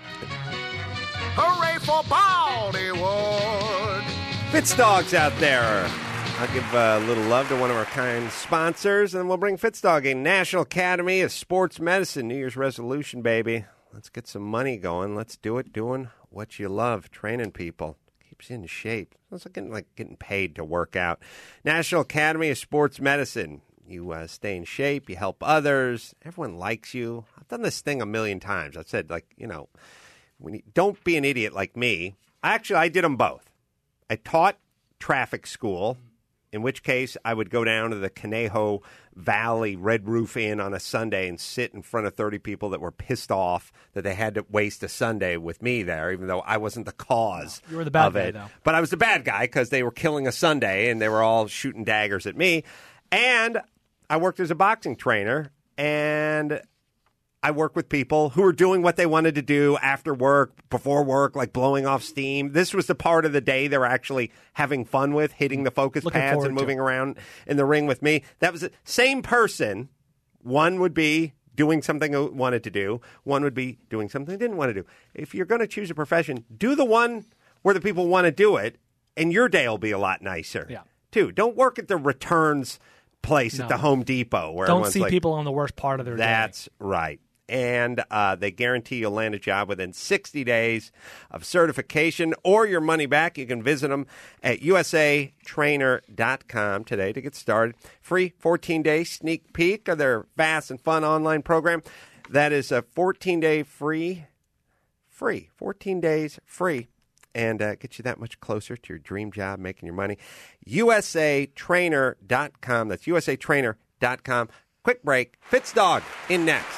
Hooray for Baldywood! Fitzdog's out there. I'll give a little love to one of our kind sponsors, and then we'll bring Fitzdog, a National Academy of Sports Medicine New Year's resolution, baby. Let's get some money going. Let's do it doing what you love, training people. Keeps you in shape. It's like getting, like getting paid to work out. National Academy of Sports Medicine. You uh, stay in shape. You help others. Everyone likes you. I've done this thing a million times. I've said, like, you know, when you, don't be an idiot like me. Actually, I did them both. I taught traffic school, in which case I would go down to the Conejo Valley Red Roof Inn on a Sunday and sit in front of thirty people that were pissed off that they had to waste a Sunday with me there, even though I wasn't the cause You were the bad of guy, it. though. But I was the bad guy because they were killing a Sunday and they were all shooting daggers at me. And I worked as a boxing trainer, and I work with people who are doing what they wanted to do after work, before work, like blowing off steam. This was the part of the day they were actually having fun with, hitting the focus Looking pads forward and to moving it. around in the ring with me. That was the same person. One would be doing something I wanted to do. One would be doing something I didn't want to do. If you're going to choose a profession, do the one where the people want to do it, and your day will be a lot nicer. Yeah. Too. Don't work at the returns place No. at the Home Depot where Don't everyone's see like, people on the worst part of their day. that's right. And uh, they guarantee you'll land a job within sixty days of certification or your money back. You can visit them at u s a trainer dot com today to get started. Free fourteen-day sneak peek of their fast and fun online program. That is a fourteen-day free, free, fourteen days free. And uh, get you that much closer to your dream job, making your money. u s a trainer dot com. That's u s a trainer dot com. Quick break. Fitzdog in next.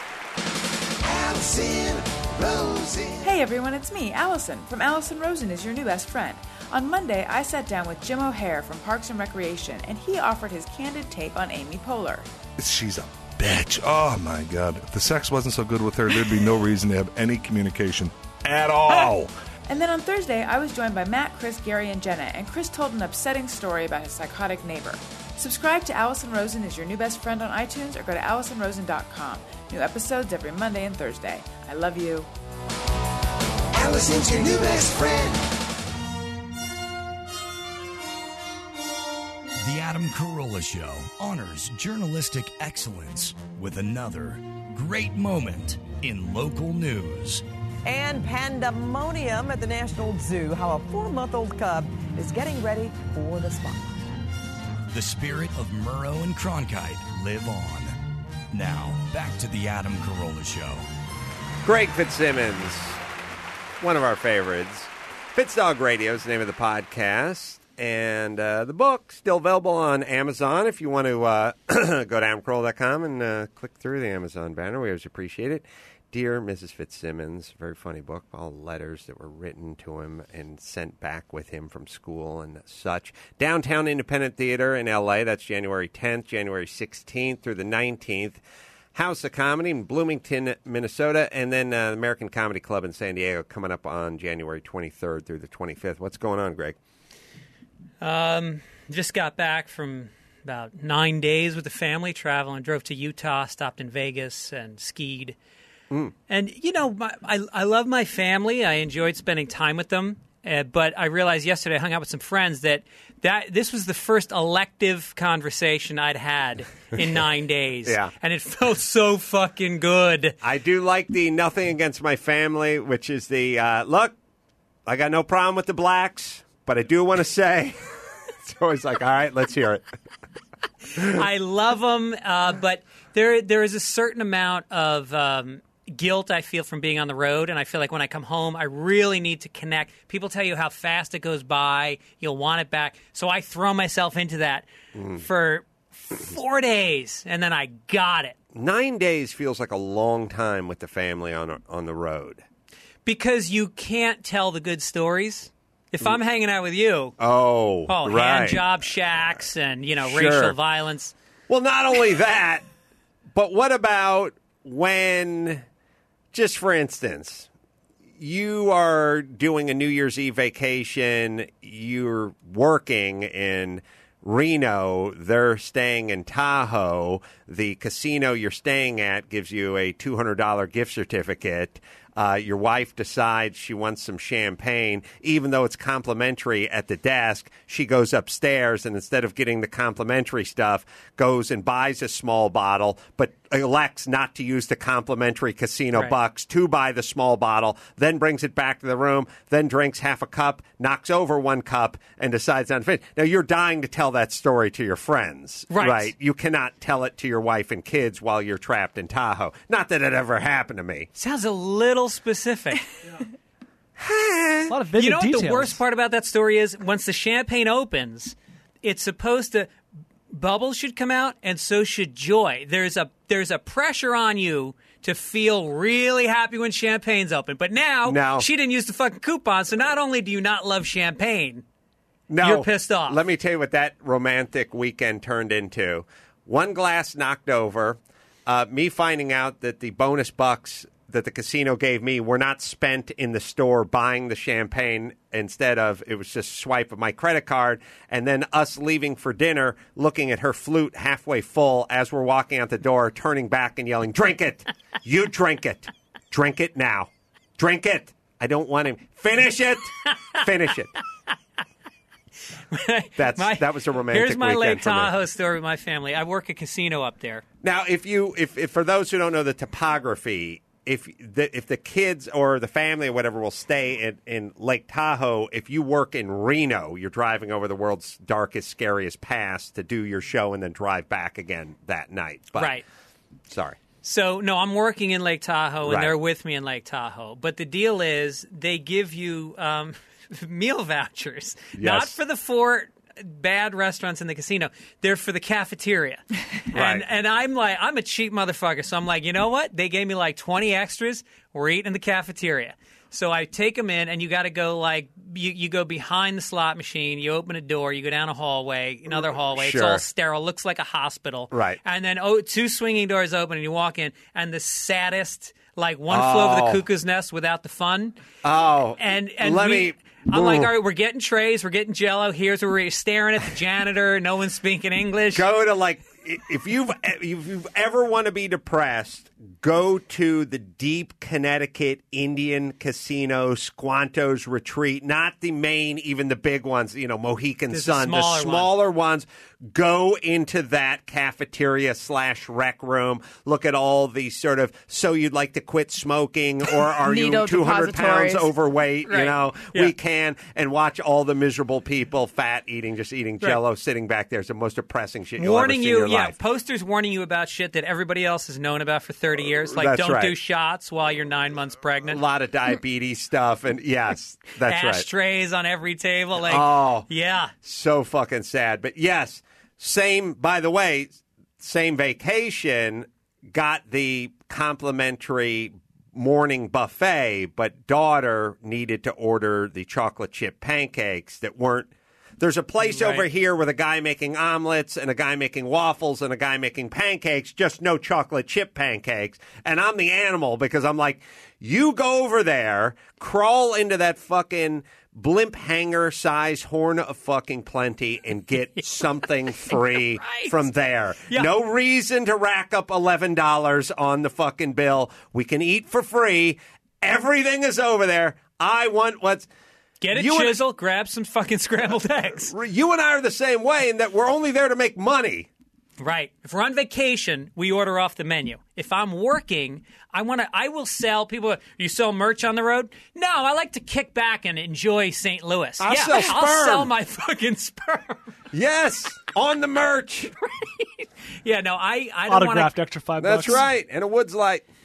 Allison Rosen. Hey everyone, it's me, Allison, from Allison Rosen is your new best friend. On Monday, I sat down with Jim O'Hare from Parks and Recreation, and he offered his candid take on Amy Poehler. She's a bitch. Oh, my God. If the sex wasn't so good with her, there'd be no reason to have any communication at all. And then on Thursday, I was joined by Matt, Chris, Gary, and Jenna, and Chris told an upsetting story about his psychotic neighbor. Subscribe to Allison Rosen is your new best friend on iTunes or go to allison rosen dot com. New episodes every Monday and Thursday. I love you. Allison's your new best friend. The Adam Carolla Show honors journalistic excellence with another great moment in local news. And pandemonium at the National Zoo, how a four-month-old cub is getting ready for the spotlight. The spirit of Murrow and Cronkite live on. Now, back to the Adam Carolla Show. Greg Fitzsimmons, one of our favorites. Fitzdog Radio is the name of the podcast. And uh, the book still available on Amazon. If you want to uh, go to adam carolla dot com and uh, click through the Amazon banner, we always appreciate it. Dear Missus Fitzsimmons, very funny book, all letters that were written to him and sent back with him from school and such. Downtown Independent Theater in L A, that's January tenth, January sixteenth through the nineteenth. House of Comedy in Bloomington, Minnesota, and then uh, American Comedy Club in San Diego coming up on January twenty-third through the twenty-fifth. What's going on, Greg? Um, just got back from about nine days with the family traveling. Drove to Utah, stopped in Vegas, and skied. Mm. And, you know, my, I, I love my family. I enjoyed spending time with them. Uh, but I realized yesterday, I hung out with some friends, that, that this was the first elective conversation I'd had in nine days. Yeah. And it felt so fucking good. I do like the nothing against my family, which is the, uh, look, I got no problem with the blacks, but I do want to say, it's always like, all right, let's hear it. I love them, uh, but there there is a certain amount of um, guilt I feel from being on the road, and I feel like when I come home, I really need to connect. People tell you how fast it goes by. You'll want it back. So I throw myself into that Mm. for four days, and then I got it. Nine days feels like a long time with the family on on the road. Because you can't tell the good stories. If I'm hanging out with you, Oh, oh, right. hand job shacks and, you know, Sure. racial violence. Well, not only that, but what about when, just for instance, you are doing a New Year's Eve vacation, you're working in Reno, they're staying in Tahoe, the casino you're staying at gives you a two hundred dollars gift certificate. Uh, your wife decides she wants some champagne. Even though it's complimentary at the desk, she goes upstairs and instead of getting the complimentary stuff, goes and buys a small bottle, but elects not to use the complimentary casino Right. bucks to buy the small bottle, then brings it back to the room, then drinks half a cup, knocks over one cup, and decides not to finish. Now, you're dying to tell that story to your friends, Right. You cannot tell it to your wife and kids while you're trapped in Tahoe. Not that it ever happened to me. Sounds a little specific. A lot of vivid You know what details. the worst part about that story is? Once the champagne opens, it's supposed to bubbles should come out, and so should joy. There's a there's a pressure on you to feel really happy when champagne's open. But now No. she didn't use the fucking coupon, so not only do you not love champagne, No, you're pissed off. Let me tell you what that romantic weekend turned into. One glass knocked over, uh, me finding out that the bonus bucks that the casino gave me were not spent in the store buying the champagne. Instead of, it was just swipe of my credit card, and then us leaving for dinner, looking at her flute halfway full as we're walking out the door, turning back and yelling, "Drink it! You drink it! Drink it now! Drink it! I don't want him. Finish it! Finish it!" That's My- that was a romantic Here's my weekend Lake for me. Tahoe story with my family. I work a casino up there. Now, if you, if, if for those who don't know the topography, if the if the kids or the family or whatever will stay in, in Lake Tahoe, if you work in Reno, you're driving over the world's darkest, scariest pass to do your show and then drive back again that night. But, Right. Sorry. So, no, I'm working in Lake Tahoe, and Right. they're with me in Lake Tahoe. But the deal is they give you um, meal vouchers, not Yes. for the four bad restaurants in the casino. They're for the cafeteria. Right. And and I'm like, I'm a cheap motherfucker. So I'm like, you know what? They gave me like twenty extras. We're eating in the cafeteria. So I take them in, and you got to go like you, you go behind the slot machine. You open a door. You go down a hallway, another hallway. Sure. It's all sterile. Looks like a hospital. Right. And then oh, two swinging doors open, and you walk in, and the saddest, like one flew over Oh. the cuckoo's nest without the fun. Oh, And and let we- me. I'm like, Ooh. all right, we're getting trays, we're getting Jello. Here's where we're staring at the janitor. No one's speaking English. Go to like if you've if you've ever want to be depressed, go to the deep Connecticut Indian Casino, Squanto's Retreat, not the main, even the big ones, you know, Mohican There's a Sun, smaller the one. smaller ones. Go into that cafeteria slash rec room. Look at all the sort of, so you'd like to quit smoking, or are you Needle two hundred pounds depositories. overweight? You Right. know, Yeah. we can, and watch all the miserable people, fat eating, just eating Right. Jello, sitting back there. It's the most depressing shit you'll warning ever see you, in your yeah, life. posters warning you about shit that everybody else has known about for thirty years. Like, That's don't right. do shots while you're nine months A pregnant. lot of diabetes stuff, and yes, that's right. Ashtrays on every table. Like, Oh. yeah. So fucking sad. But yes, same, by the way, same vacation, got the complimentary morning buffet, but daughter needed to order the chocolate chip pancakes that weren't. There's a place Right. over here with a guy making omelets and a guy making waffles and a guy making pancakes, just no chocolate chip pancakes. And I'm the animal because I'm like, you go over there, crawl into that fucking blimp hanger size horn of fucking plenty and get something free Right. from there. Yeah. No reason to rack up eleven dollars on the fucking bill. We can eat for free. Everything is over there. I want what's... Get a You and- chisel, grab some fucking scrambled eggs. You and I are the same way in that we're only there to make money. Right. If we're on vacation, we order off the menu. If I'm working, I want to. I will sell people. You sell merch on the road? No, I like to kick back and enjoy Saint Louis. I'll yeah, sell I'll sperm. sell my fucking sperm. Yes, on the merch. Yeah, no, I. I don't want Autographed to. extra five That's bucks. right. And a Woods Light.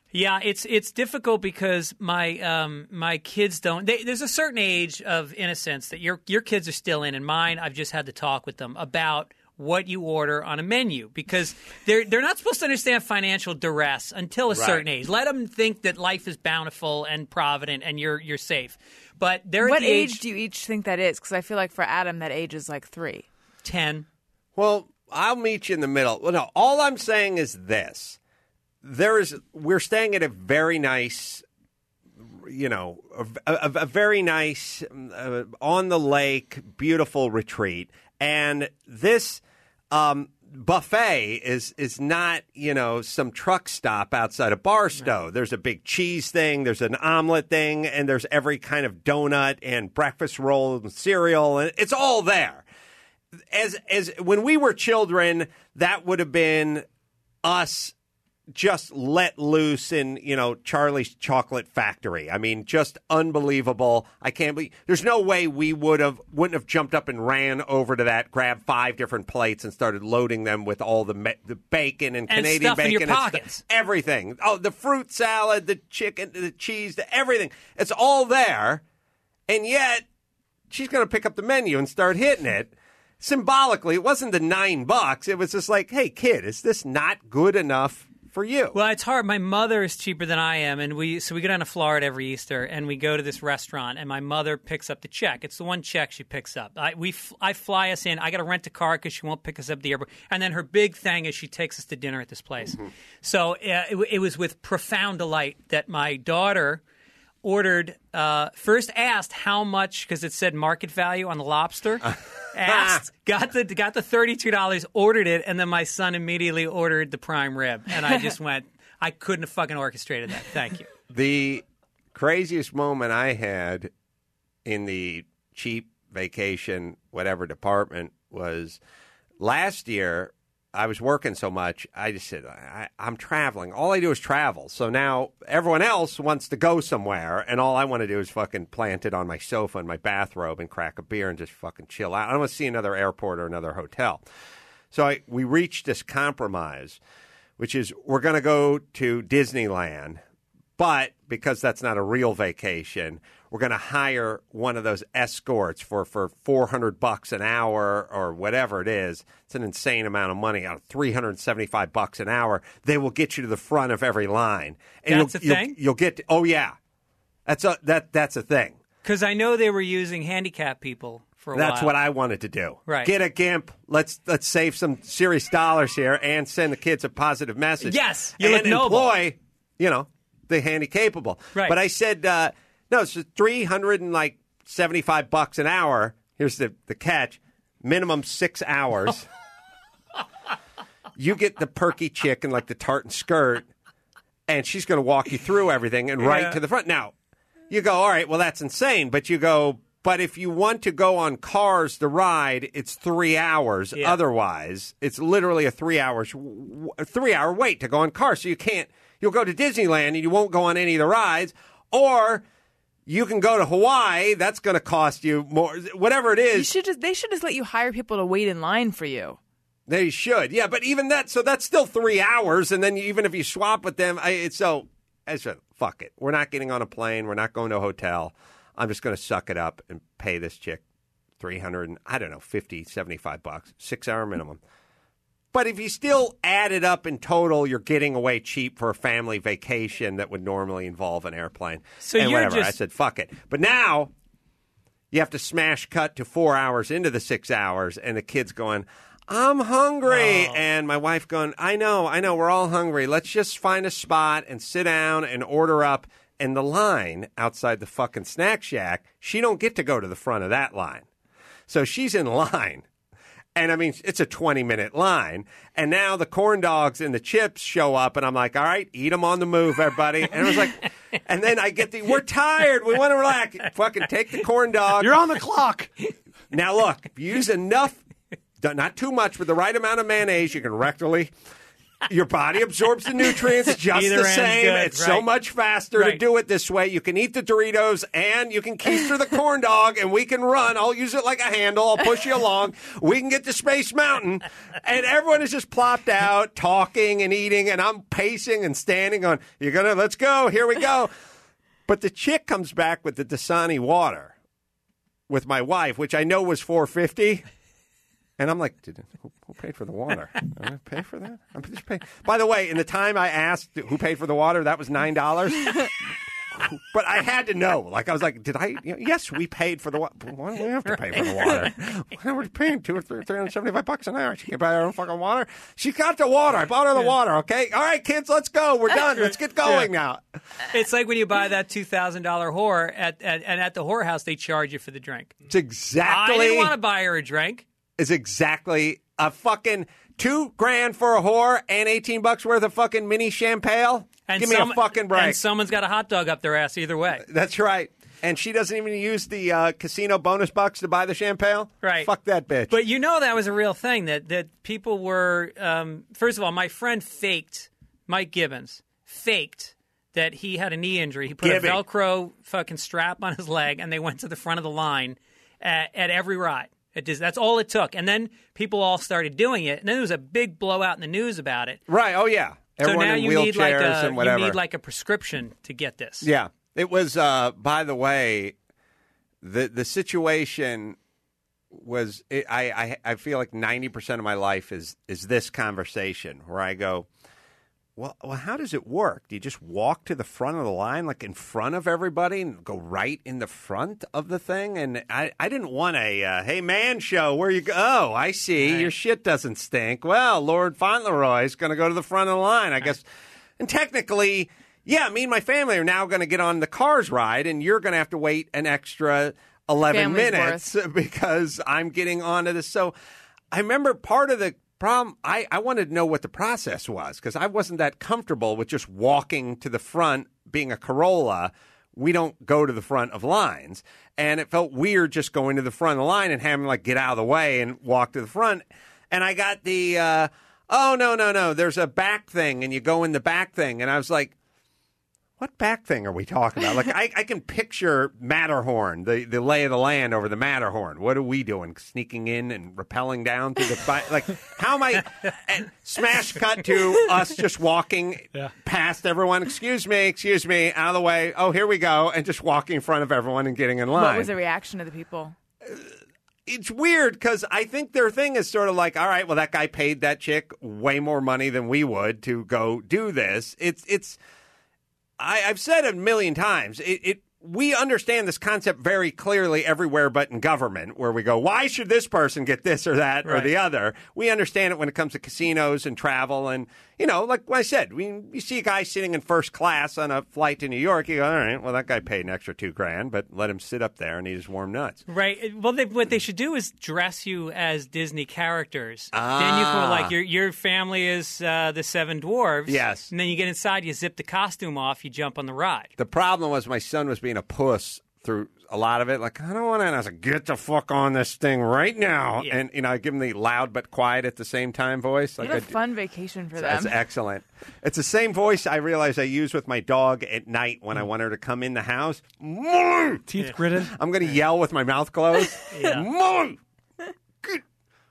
Yeah, it's it's difficult because my um, my kids don't. They, there's a certain age of innocence that your your kids are still in, and mine. I've just had to talk with them about what you order on a menu because they're they're not supposed to understand financial duress until a Right. certain age. Let them think that life is bountiful and provident, and you're you're safe. But they're at What the age age do you each think that is? Because I feel like for Adam, that age is like three. ten. Well, I'll meet you in the middle. Well, no, all I'm saying is this. There is, we're staying at a very nice, you know, a, a, a very nice, uh, on the lake, beautiful retreat. And this um, buffet is is not, you know, some truck stop outside a Barstow. Right. There's a big cheese thing, there's an omelet thing, and there's every kind of donut and breakfast roll and cereal, and it's all there. As as when we were children, that would have been us just let loose in, you know, Charlie's Chocolate Factory. I mean, just unbelievable. I can't believe there's no way we would have wouldn't have jumped up and ran over to that, grabbed five different plates and started loading them with all the ma- the bacon and, And Canadian stuff in bacon your and stu- pockets. everything. Oh, the fruit salad, the chicken, the cheese, the everything. It's all there. And yet she's going to pick up the menu and start hitting it. Symbolically, it wasn't the nine bucks. It was just like, hey, kid, is this not good enough for you? Well, it's hard. My mother is cheaper than I am, and we so we go down to Florida every Easter, and we go to this restaurant, and my mother picks up the check. It's the one check she picks up. I we f- I fly us in. I got to rent a car because she won't pick us up at the airport. And then her big thing is she takes us to dinner at this place. Mm-hmm. So uh, it, it was with profound delight that my daughter ordered, uh, first asked how much, because it said market value on the lobster. Asked, got the got the thirty-two dollars, ordered it, and then my son immediately ordered the prime rib. And I just went, I couldn't have fucking orchestrated that. Thank you. The craziest moment I had in the cheap vacation, whatever department, was last year. I was working so much, I just said, I, I'm traveling. All I do is travel. So now everyone else wants to go somewhere, and all I want to do is fucking plant it on my sofa in my bathrobe and crack a beer and just fucking chill out. I don't want to see another airport or another hotel. So I, we reached this compromise, which is we're going to go to Disneyland, but because that's not a real vacation, we're going to hire one of those escorts for, for four hundred bucks an hour or whatever it is. It's an insane amount of money, out of three hundred seventy-five bucks an hour. They will get you to the front of every line. And That's you'll, a thing? You'll, you'll get to, oh yeah, that's a that that's a thing. Because I know they were using handicapped people for a That's while. what I wanted to do. Right. Get a GIMP. Let's let's save some serious dollars here and send the kids a positive message. Yes, you and look noble. employ, you know, the handy capable. Right. But I said, uh, no, it's three hundred and like seventy five bucks an hour. Here's the the catch: minimum six hours. You get the perky chick and like the tartan skirt, and she's going to walk you through everything and right Yeah. to the front. Now, you go, all right, well, that's insane. But you go, but if you want to go on Cars the ride, it's three hours. Yeah. Otherwise, it's literally a three hours, a three hour wait to go on Cars. So you can't. You'll go to Disneyland and you won't go on any of the rides, or you can go to Hawaii. That's going to cost you more. Whatever it is, You should just, they should just let you hire people to wait in line for you. they should. Yeah, but even that, so that's still three hours. And then you, even if you swap with them, I, it's so, I said, fuck it. We're not getting on a plane. We're not going to a hotel. I'm just going to suck it up and pay this chick three hundred, and, I don't know, fifty, seventy-five bucks, six hour minimum. But if you still add it up in total, you're getting away cheap for a family vacation that would normally involve an airplane. So and you're whatever. just- I said, fuck it. But now you have to smash cut to four hours into the six hours, and the kid's going, I'm hungry. Oh. And my wife going, I know, I know, we're all hungry. Let's just find a spot and sit down and order up. And the line outside the fucking snack shack, she don't get to go to the front of that line. So she's in line. And I mean, it's a twenty minute line. And now the corn dogs and the chips show up. And I'm like, all right, eat them on the move, everybody. And I was like, and then I get the, we're tired. We want to relax. Fucking take the corn dog. You're on the clock. Now, look, if you use enough, not too much, but the right amount of mayonnaise, you can rectally Your body absorbs the nutrients just Either the end's same. good, It's so right. much faster to Right. do it this way. You can eat the Doritos and you can keister the corn dog, and we can run. I'll use it like a handle. I'll push you along. We can get to Space Mountain. And everyone is just plopped out, talking and eating, and I'm pacing and standing on, you're going to, let's go. Here we go. But the chick comes back with the Dasani water with my wife, which I know was four fifty. And I'm like, Did, who, who paid for the water? Am I pay for that? I'm just paying. By the way, in the time I asked who paid for the water, that was nine dollars. But I had to know. Like, I was like, did I? You know, yes, we paid for the water. Why do we have to pay for the water? Why are we paying two or three, three hundred seventy-five bucks an hour? She can buy her own fucking water. She got the water. I bought her the water. Okay. All right, kids, let's go. We're done. Let's get going now. It's like when you buy that two thousand dollars whore, at, at, and at the whorehouse, they charge you for the drink. It's exactly. I didn't want to buy her a drink. Is exactly a fucking two grand for a whore and eighteen bucks worth of fucking mini champagne. And Give me some- a fucking break. And someone's got a hot dog up their ass either way. That's right. And she doesn't even use the uh, casino bonus bucks to buy the champagne. Right. Fuck that bitch. But you know that was a real thing, that, that people were, um, first of all, my friend faked, Mike Gibbons, faked that he had a knee injury. He put Gibby. a Velcro fucking strap on his leg, and they went to the front of the line at, at every ride. It just, that's all it took. And then people all started doing it, and then there was a big blowout in the news about it. Right. Oh, yeah. Everyone so now in you wheelchairs need like a, and whatever. You need like a prescription to get this. Yeah. It was, uh, by the way, the the situation was, it, I, I I feel like ninety percent of my life is is this conversation where I go, well, well, how does it work? Do you just walk to the front of the line, like in front of everybody, and go right in the front of the thing? And I, I didn't want a, uh, hey, man show, where you go? Oh, I see. Right. Your shit doesn't stink. Well, Lord Fauntleroy is going to go to the front of the line, I guess. And technically, yeah, me and my family are now going to get on the Cars ride, and you're going to have to wait an extra eleven Family's minutes because I'm getting onto this. So I remember part of the problem, I, I wanted to know what the process was because I wasn't that comfortable with just walking to the front. Being a Corolla, we don't go to the front of lines. And it felt weird just going to the front of the line and having to like get out of the way and walk to the front. And I got the, uh, oh, no, no, no, there's a back thing and you go in the back thing. And I was like, what back thing are we talking about? Like, I, I can picture Matterhorn, the, the lay of the land over the Matterhorn. What are we doing? Sneaking in and rappelling down to the... Like, how am I... And smash cut to us just walking Yeah. past everyone. Excuse me, excuse me, out of the way. Oh, here we go. And just walking in front of everyone and getting in line. What was the reaction of the people? It's weird because I think their thing is sort of like, all right, well, that guy paid that chick way more money than we would to go do this. It's... it's I, I've said it a million times. It, it we understand this concept very clearly everywhere but in government, where we go, why should this person get this or that or Right. the other? We understand it when it comes to casinos and travel. And, you know, like I said, we, you see a guy sitting in first class on a flight to New York, you go, all right, well, that guy paid an extra two grand, but let him sit up there and eat his warm nuts. Right. Well, they, what they should do is dress you as Disney characters. Then you Ah. can, like, your your family is uh, the Seven Dwarves. Yes. And then you get inside, you zip the costume off, you jump on the ride. The problem was my son was being a puss through a lot of it. Like, I don't want to. And I was like, get the fuck on this thing right now. Yeah. And, you know, I give him the loud but quiet at the same time voice. Like What a I d- fun vacation for That's them. excellent. It's the same voice I realize I use with my dog at night when I want her to come in the house. Molly! Teeth gritted. I'm going to yell with my mouth closed. Yeah. Molly! Good.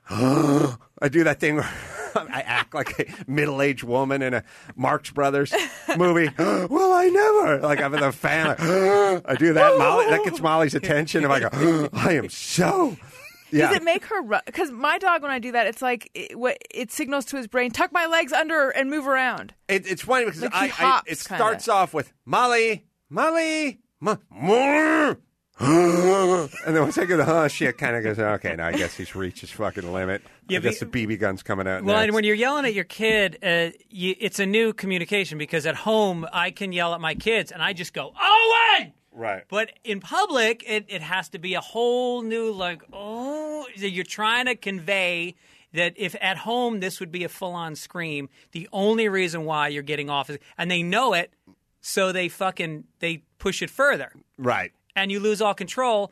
I do that thing where I act like a middle-aged woman in a Marx Brothers movie. Well, I never. Like I'm in the fan. I do that. Molly, that gets Molly's attention. And I go, I am so... Yeah. Does it make her run? Because my dog, when I do that, it's like it, what, it signals to his brain, tuck my legs under and move around. It, it's funny because Like he I, I hops, it kinda. starts off with Molly, Molly, mo- more. And then once I go to huh, she kind of goes, okay, now I guess he's reached his fucking limit. Yeah, I guess but- the B B gun's coming out Well, next. and when you're yelling at your kid, uh, you, it's a new communication because at home I can yell at my kids and I just go, Owen! Right. But in public, it, it has to be a whole new, like, oh, you're trying to convey that if at home this would be a full-on scream, the only reason why you're getting off is, and they know it, so they fucking, they push it further. Right. And you lose all control.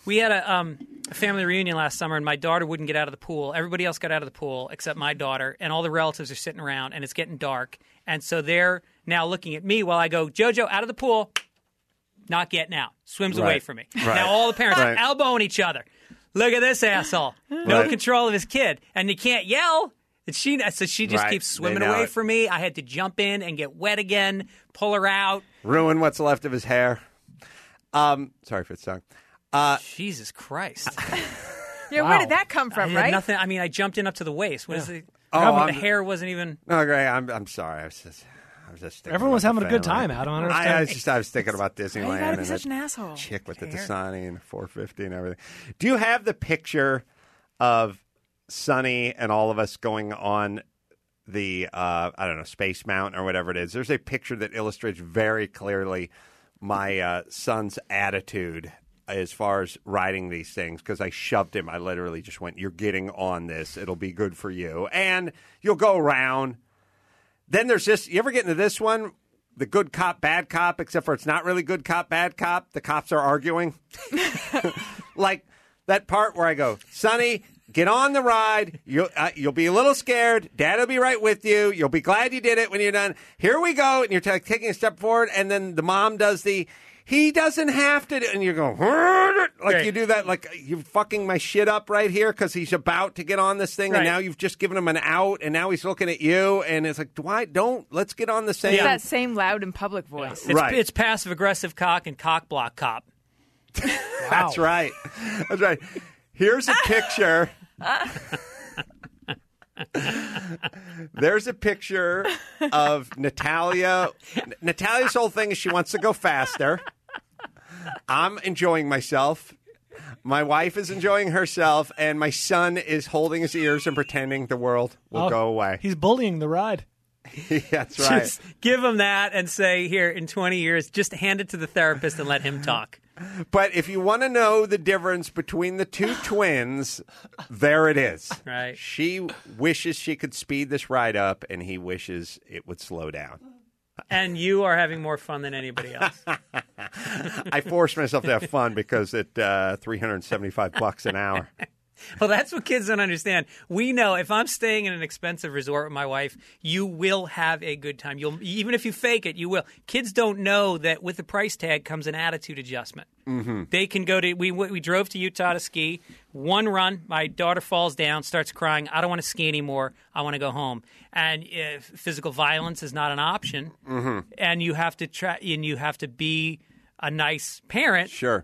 We had a, um, a family reunion last summer, and my daughter wouldn't get out of the pool. Everybody else got out of the pool except my daughter, and all the relatives are sitting around, and it's getting dark. And so they're now looking at me while I go, JoJo, out of the pool. Not getting out. Swims Right. away from me. Right. Now all the parents Right. are elbowing each other. Look at this asshole. No Right. control of his kid. And you can't yell. And she, so she just Right. keeps They swimming know away it. from me. I had to jump in and get wet again, pull her out. Ruin what's left of his hair. Um, sorry for the song. Uh, Jesus Christ. Yeah, Wow. where did that come I from, had right? nothing. I mean, I jumped in up to the waist. What is it? Oh, I mean, I'm- the hair wasn't even. No, Greg, I'm I'm sorry. I was just, I was just thinking Everyone was about the having a good family. time, Adam. I don't I, I was understand. just I was thinking about Disneyland Why you gotta be and such that an asshole? chick with the Care. Dasani and four fifty and everything. Do you have the picture of Sonny and all of us going on the uh, I don't know, Space Mountain or whatever it is? There's a picture that illustrates very clearly my uh, son's attitude as far as riding these things, because I shoved him. I literally just went, "You're getting on this. It'll be good for you, and you'll go around." Then there's this. You ever get into this one? The good cop, bad cop, except for it's not really good cop, bad cop. The cops are arguing. Like that part where I go, Sonny, get on the ride. You'll, uh, you'll be a little scared. Dad will be right with you. You'll be glad you did it when you're done. Here we go. And you're t- taking a step forward. And then the mom does the, he doesn't have to. do-" And you go, like Right. you do that, like you're fucking my shit up right here because he's about to get on this thing. Right. And now you've just given him an out. And now he's looking at you. And it's like, why don't, let's get on the same. It's that same loud and public voice. It's, Right. it's passive aggressive cock and cock block cop. That's right. That's right. Here's a picture. There's a picture of Natalia. Natalia's whole thing is she wants to go faster. I'm enjoying myself. My wife is enjoying herself, and my son is holding his ears and pretending the world will Oh, go away. He's bullying the ride. That's right. Just give him that and say, here, in twenty years, just hand it to the therapist and let him talk. But if you want to know the difference between the two twins, there it is. Right. She wishes she could speed this ride up, and he wishes it would slow down. And you are having more fun than anybody else. I forced myself to have fun because at uh, three hundred seventy-five bucks an hour. Well, that's what kids don't understand. We know if I'm staying in an expensive resort with my wife, you will have a good time. You'll even if you fake it, you will. Kids don't know that with the price tag comes an attitude adjustment. Mm-hmm. They can go to we we drove to Utah to ski. One run, my daughter falls down, starts crying. I don't want to ski anymore. I want to go home. And if physical violence is not an option, Mm-hmm. and you have to try and you have to be a nice parent. Sure.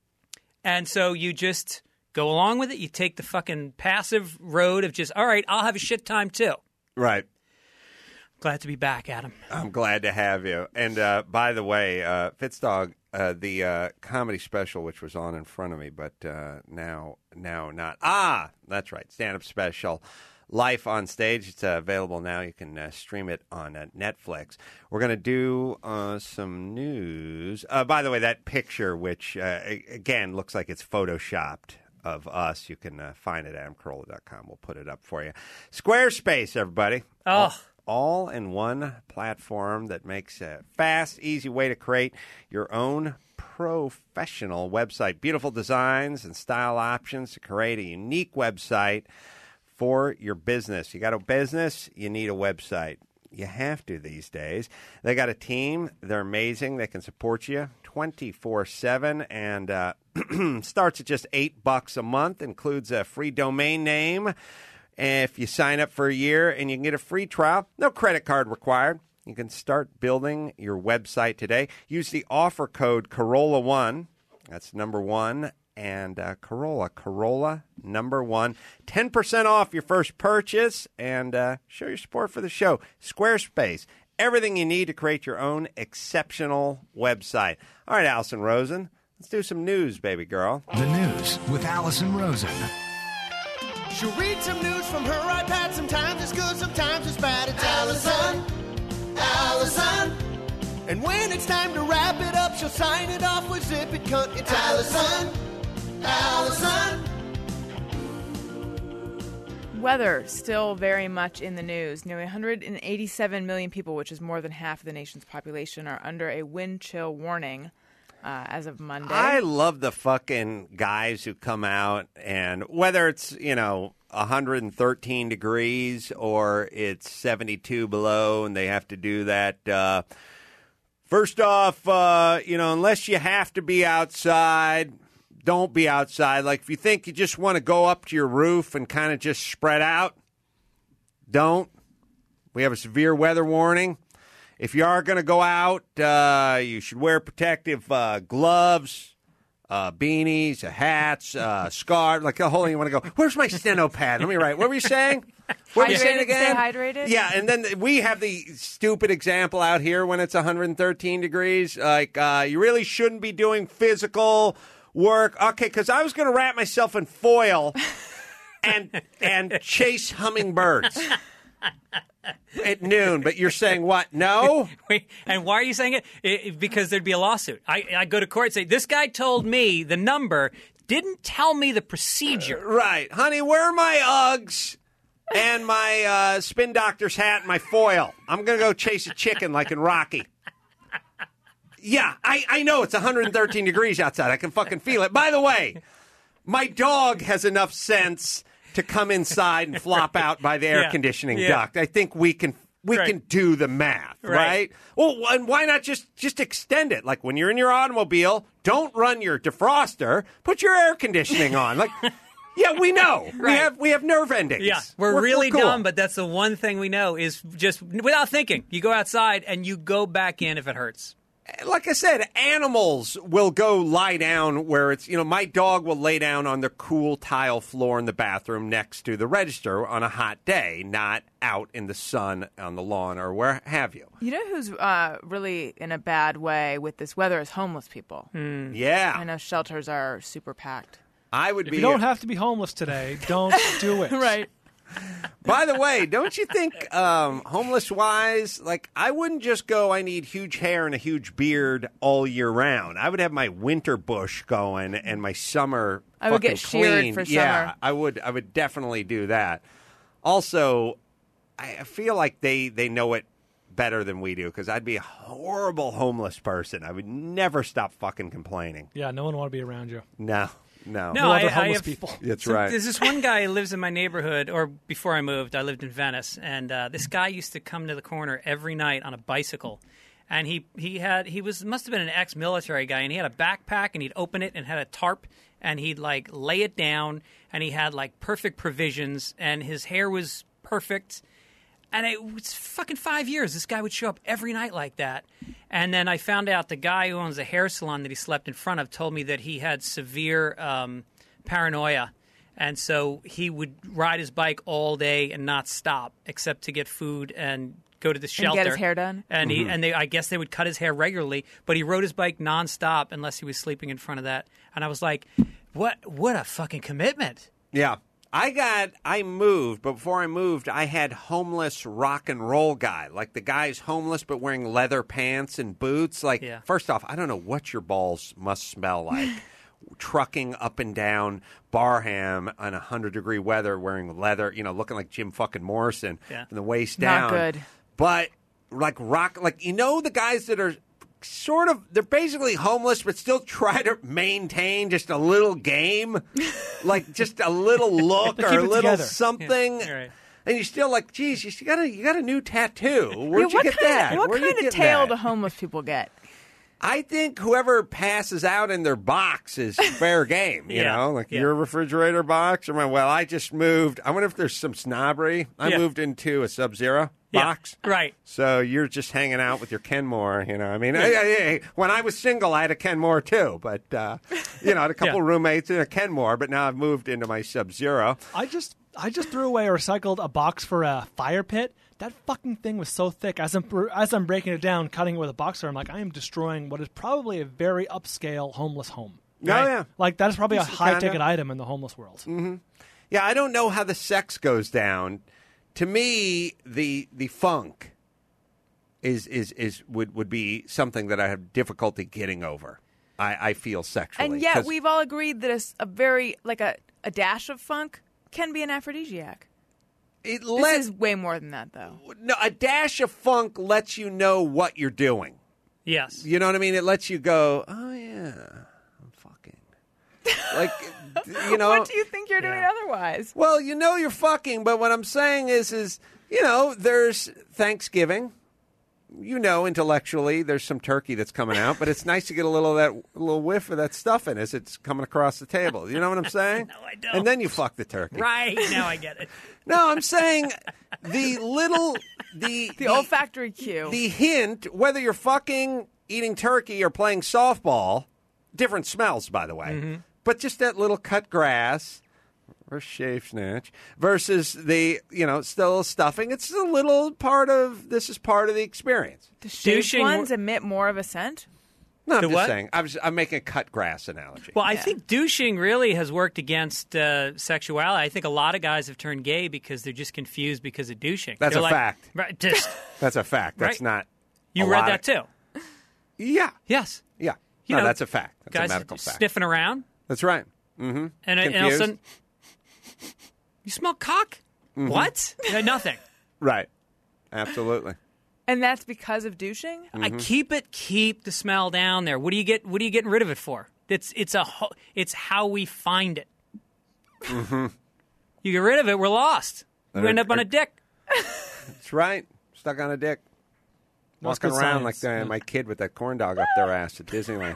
And so you just go along with it. You take the fucking passive road of just, all right, I'll have a shit time too. Right. Glad to be back, Adam. I'm glad to have you. And uh, by the way, uh, Fitzdog, uh, the uh, comedy special, which was on in front of me, but uh, now, now not. Ah, that's right. Stand-up special. Life on Stage. It's uh, available now. You can uh, stream it on uh, Netflix. We're going to do uh, some news. Uh, by the way, that picture, which, uh, again, looks like it's photoshopped of us, you can uh, find it at adam carolla dot com. We'll put it up for you. Squarespace, everybody. Oh. All in one platform that makes a fast, easy way to create your own professional website. Beautiful designs and style options to create a unique website for your business. You got a business, you need a website. You have to these days. They got a team. They're amazing. They can support you twenty-four seven, and uh, starts at just eight bucks a month. Includes a free domain name. If you sign up for a year, and you can get a free trial, no credit card required. You can start building your website today. Use the offer code Corolla one. That's number one. And uh, Corolla, Corolla number one. ten percent off your first purchase, and uh, show your support for the show. Squarespace, everything you need to create your own exceptional website. All right, Allison Rosen, let's do some news, baby girl. The news with Allison Rosen. She'll read some news from her iPad. Sometimes it's good, sometimes it's bad. It's Allison, Allison. And when it's time to wrap it up, she'll sign it off with Zip It Cunt. It's Allison, Allison. Weather still very much in the news. Nearly one hundred eighty-seven million people, which is more than half of the nation's population, are under a wind chill warning. uh, as of Monday. I love the fucking guys who come out and whether it's, you know, one hundred thirteen degrees or it's seventy-two below and they have to do that. Uh, first off, uh, you know, unless you have to be outside, don't be outside. Like if you think you just want to go up to your roof and kind of just spread out, don't. We have a severe weather warning. If you are going to go out, uh, you should wear protective uh, gloves, uh, beanies, hats, uh, scarf, like the whole thing. You want to go, where's my steno pad? Let me write. What were you saying? What were you saying Hydrated, again? stay hydrated? Yeah, and then we have the stupid example out here when it's one hundred thirteen degrees. Like, uh, you really shouldn't be doing physical work. Okay, because I was going to wrap myself in foil and and chase hummingbirds at noon, but you're saying what? No? Wait, and why are you saying it? it? Because there'd be a lawsuit. I, I go to court and say, this guy told me the number, didn't tell me the procedure. Uh, right. Honey, where are my Uggs and my uh, spin doctor's hat and my foil? I'm going to go chase a chicken like in Rocky. Yeah, I, I know it's one hundred thirteen degrees outside. I can fucking feel it. By the way, my dog has enough sense to come inside and flop out by the air Yeah. conditioning Yeah. duct. I think we can we Right. can do the math, right? Right. Well, and why not just just extend it? Like when you're in your automobile, don't run your defroster, put your air conditioning on. Like, yeah, we know we Right. have we have nerve endings. Yeah, we're, We're- really we're cool. dumb, but that's the one thing we know is just without thinking. You go outside and you go back in if it hurts. Like I said, animals will go lie down where it's, you know, my dog will lay down on the cool tile floor in the bathroom next to the register on a hot day, not out in the sun on the lawn or where have you. You know who's uh, really in a bad way with this weather is homeless people. Yeah. I know shelters are super packed. I would If be. you don't have to be homeless today, don't do it. Right. By the way, don't you think, um, homeless wise, like I wouldn't just go, I need huge hair and a huge beard all year round. I would have my winter bush going and my summer. I would get fucking sheared clean. for Yeah, summer. I would. I would definitely do that. Also, I I feel like they they know it better than we do because I'd be a horrible homeless person. I would never stop fucking complaining. Yeah, no one want to be around you. No. No, No, I, other I homeless have, people. That's so right. There's this one guy who lives in my neighborhood, or before I moved, I lived in Venice, and uh, this guy used to come to the corner every night on a bicycle, and he he had he was must have been an ex-military guy, and he had a backpack, and he'd open it and had a tarp, and he'd like lay it down, and he had like perfect provisions, and his hair was perfect. And it was fucking five years. This guy would show up every night like that. And then I found out the guy who owns a hair salon that he slept in front of told me that he had severe um, paranoia. And so he would ride his bike all day and not stop except to get food and go to the shelter. And get his hair done? And, he, Mm-hmm. and they, I guess they would cut his hair regularly. But he rode his bike nonstop unless he was sleeping in front of that. And I was like, what, what a fucking commitment. Yeah. I got, I moved, but before I moved, I had homeless rock and roll guy. Like the guy's homeless but wearing leather pants and boots. Like, Yeah. first off, I don't know what your balls must smell like. Trucking up and down Barham on one hundred degree weather wearing leather, you know, looking like Jim fucking Morrison Yeah. from the waist Not down. good. But like rock, like, you know, the guys that are sort of, they're basically homeless, but still try to maintain just a little game, like just a little look They or keep a it little together. something. Yeah, right. And you're still like, geez, you got a you got a new tattoo. Where'd Yeah, you what get kind, that? What Where'd kind you of get tail that? do homeless people get? I think whoever passes out in their box is fair game. You Yeah, know, like yeah. your refrigerator box, or my. Well, I just moved. I wonder if there's some snobbery. I Yeah. moved into a Sub-Zero Yeah, box. right. So you're just hanging out with your Kenmore, you know. I mean, hey, hey, hey, when I was single, I had a Kenmore too, but uh, you know, I had a couple Yeah. roommates and a Kenmore. But now I've moved into my Sub-Zero. I just I just threw away or recycled a box for a fire pit. That fucking thing was so thick. As I'm as I'm breaking it down, cutting it with a boxer, I'm like, I am destroying what is probably a very upscale homeless home. Oh, yeah. Like that is probably a Decent high ticket condo. item in the homeless world. Mm-hmm. Yeah, I don't know how the sex goes down. To me, the the funk is is is would would be something that I have difficulty getting over. I, I feel sexually, And yet 'cause- we've all agreed that a, s- a very, like a, a dash of funk can be an aphrodisiac. It This let- is way more than that, though. no, a dash of funk lets you know what you're doing. Yes. You know what I mean? It lets you go, oh, yeah, I'm fucking. Like, you know. What do you think you're doing otherwise? Well, you know you're fucking, but what I'm saying is, is you know, there's Thanksgiving. You know, intellectually, there's some turkey that's coming out, but it's nice to get a little of that a little whiff of that stuff in as it's coming across the table. You know what I'm saying? No, I don't. And then you fuck the turkey. Right. Now I get it. No, I'm saying the little the The olfactory cue. the hint, whether you're fucking, eating turkey, or playing softball, different smells, by the way. Mm-hmm. But just that little cut grass or shave snatch versus the, you know, still stuffing. It's a little part of, this is part of the experience. The shaved Douching- ones emit more of a scent? No, I'm The just what? saying. I'm, just, I'm making a cut grass analogy. Well, I think douching really has worked against uh, sexuality. I think a lot of guys have turned gay because they're just confused because of douching. That's They're a like- fact. Right. Just That's a fact. That's Right. not. you a read lot that of- too. Yeah. Yes. Yeah. You no, know, that's a fact. That's guys a medical fact. sniffing around, That's right. Mm-hmm. and, and all of a sudden, you smell cock. Mhm. What? Uh, nothing. Right. Absolutely. And that's because of douching? I keep it. Keep the smell down there. What do you get? What are you getting rid of it for? It's it's a ho- it's how we find it. Mm-hmm. You get rid of it, we're lost. We And end it- up on a dick. That's right. Stuck on a dick. That's Walking good around science. like the, my kid with that corn dog up their ass at Disneyland.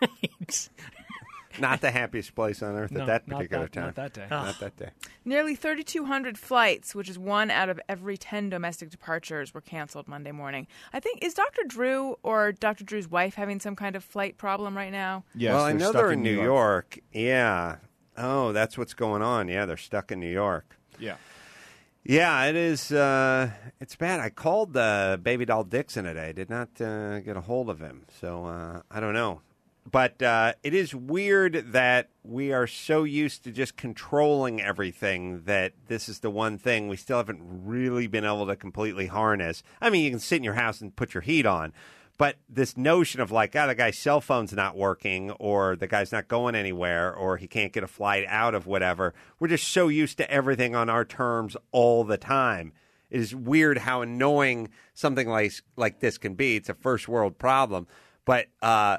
Not the happiest place on earth No, at that not particular that- time. not that day. Not that day. Nearly thirty-two hundred flights, which is one out of every ten domestic departures, were canceled Monday morning. I think, is Doctor Drew or Doctor Drew's wife having some kind of flight problem right now? Yes, well, I they're know stuck they're in in New New York. Yeah. Oh, that's what's going on. Yeah, they're stuck in New York. Yeah. Yeah, it is. Uh, it's bad. I called uh, Baby Doll Dixon today. Did not uh, get a hold of him, so uh, I don't know. But uh, it is weird that we are so used to just controlling everything that this is the one thing we still haven't really been able to completely harness. I mean, you can sit in your house and put your heat on, but this notion of like, oh, the guy's cell phone's not working, or the guy's not going anywhere, or he can't get a flight out of whatever, we're just so used to everything on our terms all the time. It is weird how annoying something like, like this can be. It's a first world problem. But uh,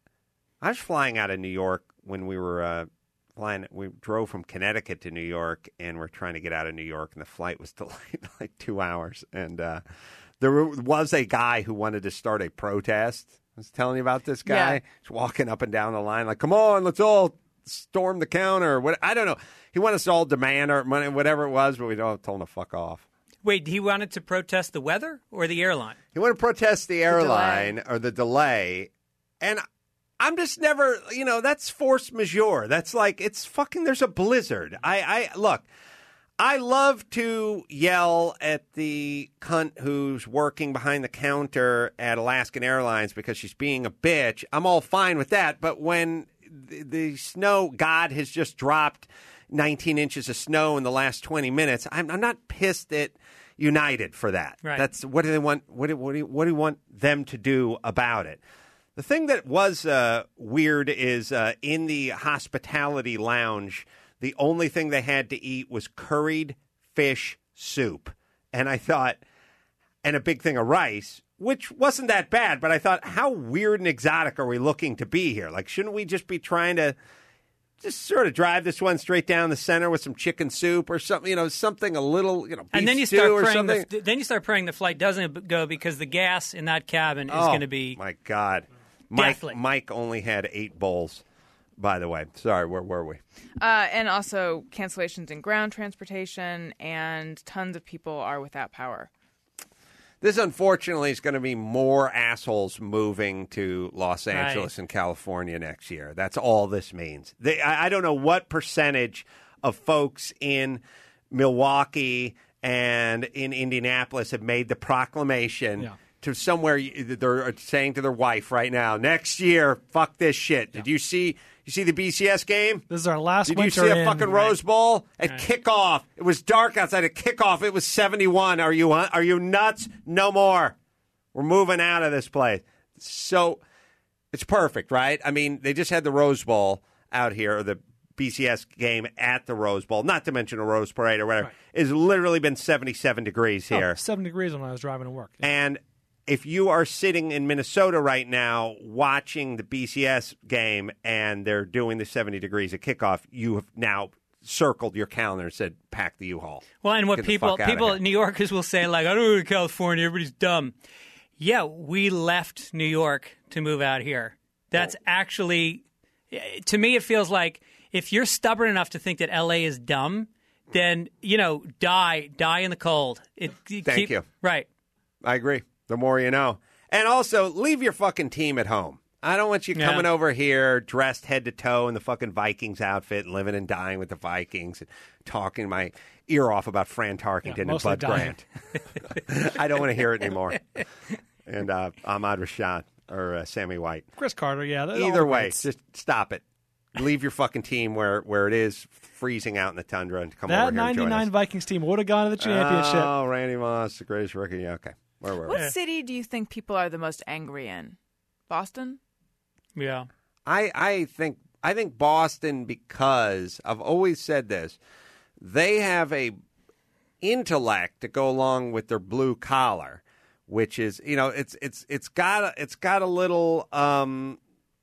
I was flying out of New York when we were uh, flying. We drove from Connecticut to New York, and we're trying to get out of New York, and the flight was delayed like two hours. And uh, there was a guy who wanted to start a protest. I was telling you about this guy. Yeah. He's walking up and down the line like, come on, let's all storm the counter. What I don't know. He wanted us to all demand our money, whatever it was, but we all told him to fuck off. Wait, he wanted to protest the weather or the airline? He wanted to protest the airline or the delay. And I'm just never, you know, that's force majeure. That's like, it's fucking, there's a blizzard. I, I look, I love to yell at the cunt who's working behind the counter at Alaskan Airlines because she's being a bitch. I'm all fine with that. But when the, the snow god has just dropped nineteen inches of snow in the last twenty minutes, I'm, I'm not pissed at United for that. Right. That's what do they want? What do, what do, what do you want them to do about it? The thing that was uh, weird is uh, in the hospitality lounge, the only thing they had to eat was curried fish soup. And I thought, and a big thing of rice, which wasn't that bad. But I thought, how weird and exotic are we looking to be here? Like, shouldn't we just be trying to just sort of drive this one straight down the center with some chicken soup or something, you know, something a little, you know, beef And then you stew start or praying. something? The, then you start praying the flight doesn't go because the gas in that cabin is Oh, going to be my God. Mike, deathly. Mike only had eight bowls, by the way. Sorry, where were we? Uh, and also cancellations in ground transportation, and tons of people are without power. This, unfortunately, is going to be more assholes moving to Los Right. Angeles and California next year. That's all this means. They, I, I don't know what percentage of folks in Milwaukee and in Indianapolis have made the proclamation Yeah. to somewhere you- they're saying to their wife right now, next year, fuck this shit. Did you see you see the B C S game? This is our last Did you winter see a in, fucking right. Rose Bowl at Right. kickoff? It was dark outside at kickoff. It was seventy-one. Are you are you nuts? No more. We're moving out of this place. So it's perfect, right? I mean, they just had the Rose Bowl out here, or the B C S game at the Rose Bowl, not to mention a Rose Parade or whatever. It's literally been seventy-seven degrees here. Oh, seven degrees when I was driving to work. And if you are sitting in Minnesota right now watching the B C S game and they're doing the seventy degrees at kickoff, you have now circled your calendar and said, pack the U-Haul. Well, and what Get the people fuck outta people here. New Yorkers will say, like, I don't go to California, everybody's dumb. Yeah, we left New York to move out here. That's actually, to me, it feels like if you're stubborn enough to think that L A is dumb, then, you know, die, die in the cold. It, it Thank keep- you. Right. I agree. The more you know. And also, leave your fucking team at home. I don't want you Yeah. coming over here dressed head to toe in the fucking Vikings outfit and living and dying with the Vikings and talking my ear off about Fran Tarkenton and mostly Bud dying. Grant. I don't want to hear it anymore. And uh, Ahmad Rashad or uh, Sammy White. Chris Carter, yeah. they're all Either way, greats. just stop it. Leave your fucking team where, where it is freezing out in the tundra and come That over here and join ninety-nine us. Vikings team would have gone to the championship. Oh, Randy Moss, the greatest rookie. Yeah, okay. Where were we? What city do you think people are the most angry in? Boston? Yeah. I I think I think Boston, because I've always said this, they have a intellect to go along with their blue collar, which is, you know, it's it's it's got a, it's got a little um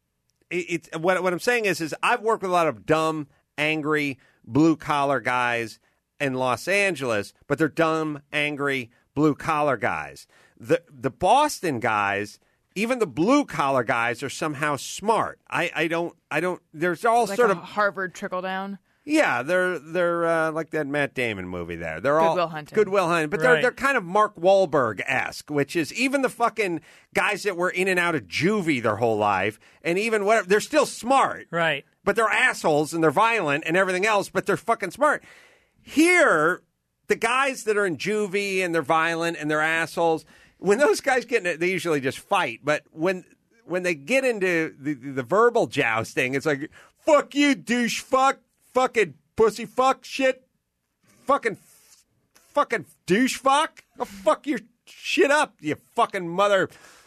it, it's what what I'm saying is is I've worked with a lot of dumb, angry blue collar guys in Los Angeles, but they're dumb, angry blue collar guys. The the Boston guys, even the blue collar guys, are somehow smart. I, I don't I don't. There's all Like sort a of Harvard trickle down? yeah. They're they're uh, like that Matt Damon movie. There, they're Good all Will Hunting. Goodwill Hunting, but they're Right. they're kind of Mark Wahlberg esque, which is even the fucking guys that were in and out of juvie their whole life, and even whatever, they're still smart, right? But they're assholes and they're violent and everything else, but they're fucking smart. Here, the guys that are in juvie and they're violent and they're assholes, when those guys get in it, they usually just fight. But when when they get into the, the verbal jousting, it's like, fuck you, douche fuck, fucking pussy fuck shit, fucking, fucking douche fuck. Go fuck your shit up, you fucking mother,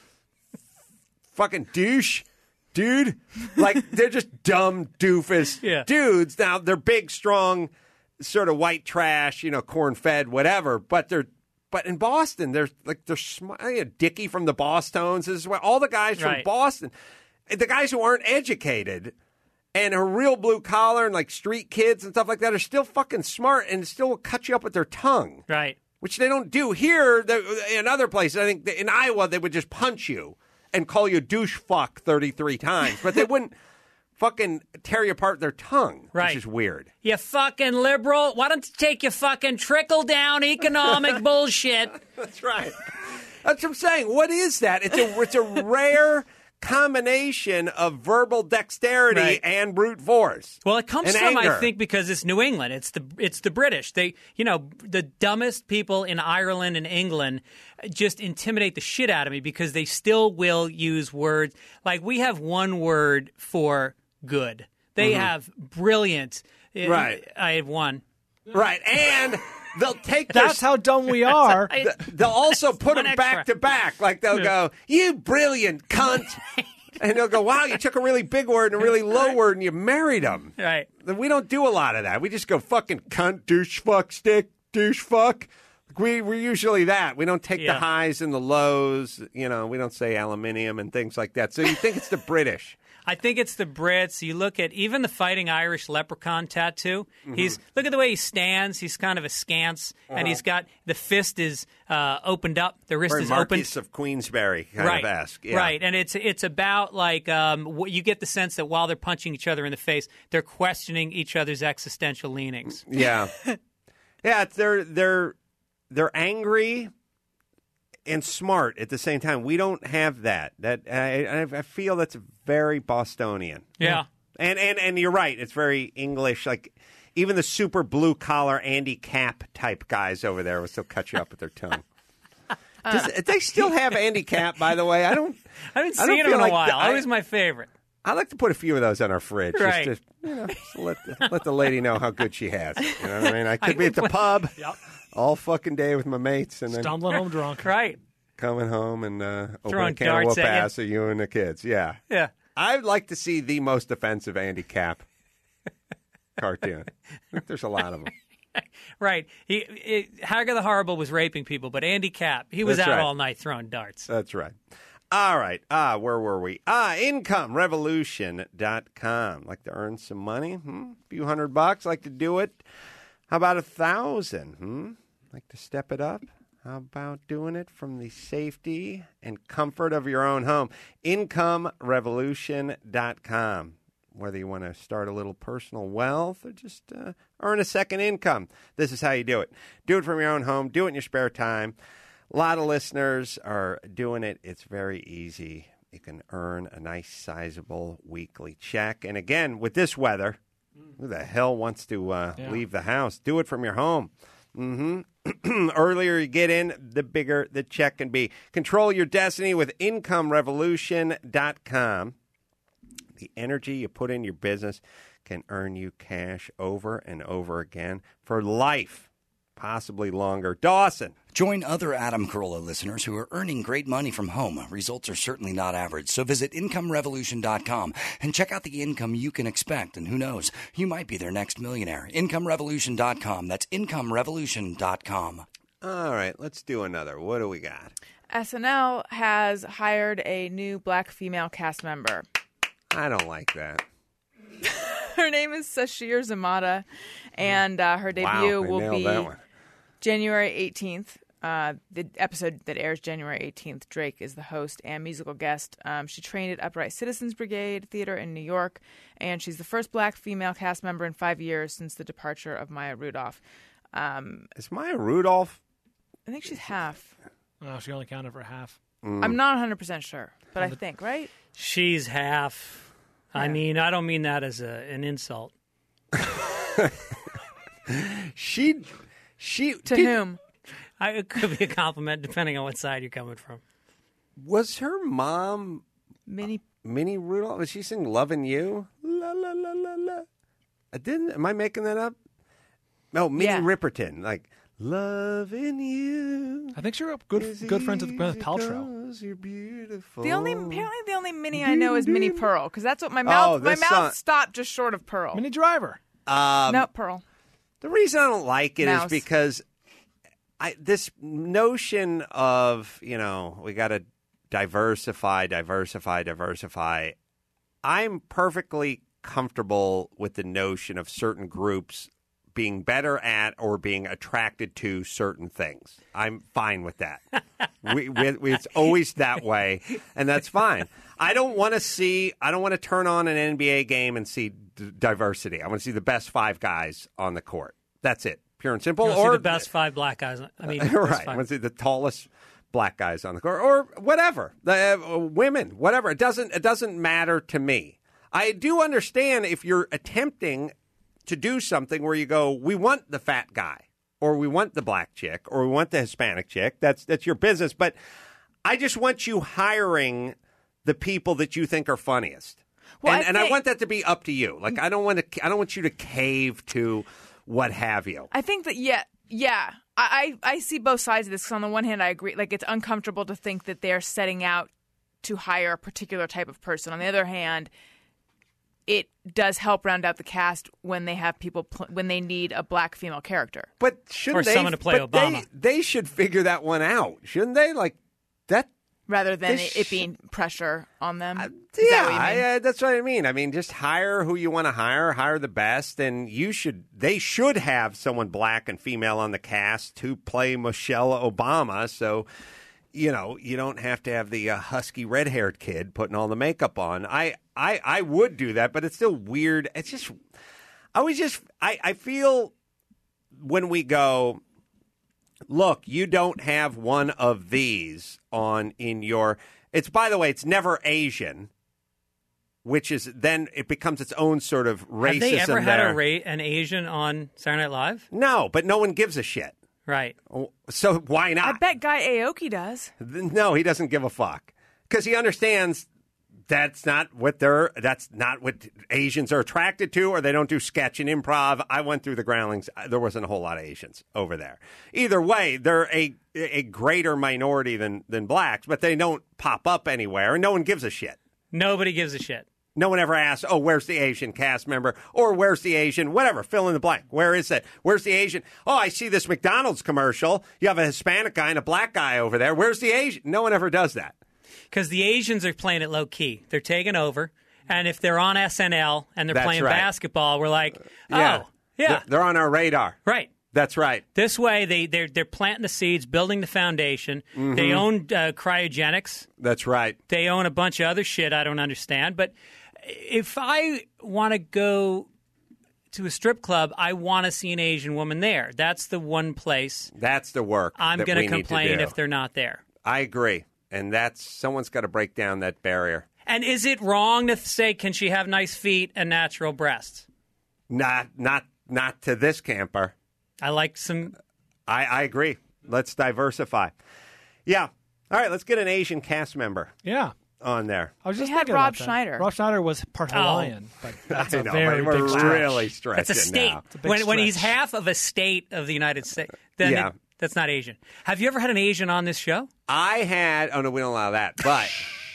fucking douche. Dude, like, they're just dumb doofus Yeah. dudes. Now, they're big, strong, sort of white trash, you know, corn-fed, whatever. But they're, but in Boston, they're like they're smart. You know, Dickie from the Bosstones. This is what all the guys from Right. Boston, the guys who aren't educated and are real blue collar and like street kids and stuff like that, are still fucking smart and still will cut you up with their tongue, Right. which they don't do here. the- In other places, I think in Iowa they would just punch you and call you douche fuck thirty-three times, but they wouldn't fucking tear you apart with their tongue, Right. which is weird. You fucking liberal. Why don't you take your fucking trickle down economic bullshit? That's right. That's what I'm saying. What is that? It's a it's a rare combination of verbal dexterity Right. and brute force. Well, it comes and from, anger. I think, because it's New England. It's the it's the British. They, you know, the dumbest people in Ireland and England just intimidate the shit out of me because they still will use words. Like, we have one word for good. They Mhm. have brilliant. Right. I have one. Right, and they'll take. That's how dumb we are. Th- They'll also put one them back extra. to back. Like they'll Yeah. go, "You brilliant cunt," and they'll go, "Wow, you took a really big word and a really low word and you married them." Right. We don't do a lot of that. We just go fucking cunt, douche, fuck, stick, douche, fuck. We we're usually that. We don't take Yeah. the highs and the lows. You know, we don't say aluminium and things like that. So you think it's the British? I think it's the Brits. You look at even the Fighting Irish leprechaun tattoo. Mhm. He's look at the way he stands. He's kind of askance, Uh-huh. and he's got the fist is uh, opened up. The wrist Very is open. Marquis of Queensberry kind right. of esque. Yeah. Right, and it's it's about like um, what you get the sense that while they're punching each other in the face, they're questioning each other's existential leanings. Yeah, yeah. it's- They're they're they're angry and smart at the same time. We don't have that. That I, I I feel that's very Bostonian. Yeah. and and and you're right. It's very English. Like even the super blue collar Andy Capp type guys over there will still cut you up with their tongue. Does, they still have Andy Capp, by the way. I don't. I haven't I don't seen him feel in a like while. the- I- Always my favorite. I like to put a few of those on our fridge, Right. just to you know, just let the, let the lady know how good she has. You know what I mean? I could I be at the would- pub Yep. all fucking day with my mates, and then Stumbling home drunk. Right. coming home and uh, opening Throwing a can of darts whoop at you. ass at you and the kids. Yeah, Yeah. I'd like to see the most offensive Andy Capp cartoon. I think there's a lot of them. Right. He, it, Hagar the Horrible was raping people, but Andy Capp, he was That's out right. all night throwing darts. That's right. All right. Ah, where were we? Ah, income revolution dot com. Like to earn some money? Hmm? A few hundred bucks? Like to do it? How about a thousand? Hmm? Like to step it up? How about doing it from the safety and comfort of your own home? income revolution dot com. Whether you want to start a little personal wealth or just uh, earn a second income, this is how you do it. Do it from your own home. Do it in your spare time. A lot of listeners are doing it. It's very easy. You can earn a nice, sizable weekly check. And again, with this weather, who the hell wants to uh, Yeah. leave the house? Do it from your home. Mm-hmm. Earlier you get in, the bigger the check can be. Control your destiny with income revolution dot com. The energy you put in your business can earn you cash over and over again for life, possibly longer. Dawson. Join other Adam Carolla listeners who are earning great money from home. Results are certainly not average, so visit income revolution dot com and check out the income you can expect. And who knows, you might be their next millionaire. income revolution dot com. That's income revolution dot com. All right, let's do another. What do we got? S N L has hired a new black female cast member. I don't like that. Her name is Sashir Zamata, and uh, her debut Wow, they will nailed be that one. January eighteenth. Uh, the episode that airs January eighteenth, Drake is the host and musical guest. Um, she trained at Upright Citizens Brigade Theater in New York, and she's the first black female cast member in five years since the departure of Maya Rudolph. Um, Is Maya Rudolph? I think she's half. Oh, she only counted for half. I'm not one hundred percent sure, but I think, right? She's half. I mean, I don't mean that as a, an insult. She, she To did- whom? I, it could be a compliment depending on what side you're coming from. Was her mom Minnie Minnie Rudolph? Was she sing "Lovin' You"? La la la la la. I didn't. Am I making that up? No, Minnie Yeah. Riperton. Like "Lovin' You." I think she were good is good friends with Gwyneth easy Paltrow. 'cause you're beautiful. The only apparently the only Minnie I know is Minnie Pearl, because that's what my mouth Oh, my this mouth song- stopped just short of Pearl. Minnie Driver. Um, no, Pearl. The reason I don't like it is Mouse. because I this notion of, you know, we got to diversify, diversify, diversify. I'm perfectly comfortable with the notion of certain groups being better at or being attracted to certain things. I'm fine with that. we, we, we, it's always that way, and that's fine. I don't want to see, I don't want to turn on an N B A game and see d- diversity. I want to see the best five guys on the court. That's it. Pure and simple. You wanna see or the best five black guys. I mean, best right. I five- want to see the tallest black guys on the court, or whatever. The uh, women, whatever. It doesn't. It doesn't matter to me. I do understand if you're attempting to do something where you go, we want the fat guy, or we want the black chick, or we want the Hispanic chick. That's that's your business. But I just want you hiring the people that you think are funniest, Well, and I and I think- want that to be up to you. Like I don't want to. I don't want you to cave to what have you. I think that yeah, yeah. I, I I see both sides of this. 'Cause on the one hand, I agree. Like it's uncomfortable to think that they're setting out to hire a particular type of person. On the other hand, it does help round out the cast when they have people pl- when they need a black female character. But shouldn't Or they, someone to play but Obama. They, they should figure that one out, shouldn't they? Like that. Rather than They it, it sh- being pressure on them. Is Yeah, that what you mean? I, uh, that's what I mean. I mean, just hire who you want to hire, hire the best, and you should. They should have someone black and female on the cast to play Michelle Obama. So, you know, you don't have to have the uh, husky red-haired kid putting all the makeup on. I, I, I would do that, but it's still weird. It's just, I was just, I, I feel when we go, look, you don't have one of these on in your. It's, by the way, it's never Asian, which is then it becomes its own sort of racism. Have they ever had there. a ra- an Asian on Saturday Night Live? No, but no one gives a shit. Right. So why not? I bet Guy Aoki does. No, he doesn't give a fuck because he understands that's not what they're. That's not what Asians are attracted to, or they don't do sketch and improv. I went through the Groundlings. There wasn't a whole lot of Asians over there. Either way, they're a a greater minority than than blacks, but they don't pop up anywhere, and no one gives a shit. Nobody gives a shit. No one ever asks, oh, where's the Asian cast member? Or where's the Asian, whatever, fill in the blank. Where is it? Where's the Asian? Oh, I see this McDonald's commercial. You have a Hispanic guy and a black guy over there. Where's the Asian? No one ever does that. Because the Asians are playing it low key. They're taking over. And if they're on S N L and they're That's playing right. basketball, we're like, oh, Yeah. yeah. They're, they're on our radar. Right. That's right. This way, they, they're, they're planting the seeds, building the foundation. Mhm. They own uh, cryogenics. That's right. They own a bunch of other shit I don't understand. But if I want to go to a strip club, I want to see an Asian woman there. That's the one place That's the work I'm that going we to need complain do. if they're not there. I agree. And that's someone's got to break down that barrier. And is it wrong to say, can she have nice feet and natural breasts? Not not not to this camper. I like some. I, I agree. Let's diversify. Yeah. All right, let's get an Asian cast member Yeah. on there. I was just We had thinking Rob about that. Schneider. Rob Schneider was part Oh. Hawaiian, but that's I a know, very but we're big stretch. really stretching That's a state. now. It's a big When, when he's stretch. half of a state of the United States, then Yeah. it- that's not Asian. Have you ever had an Asian on this show? I had. Oh no, we don't allow that. But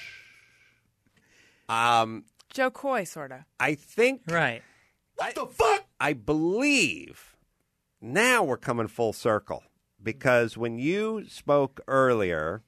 um, Joe Coy, sort of. I think. Right. What the fuck? I believe now we're coming full circle because when you spoke earlier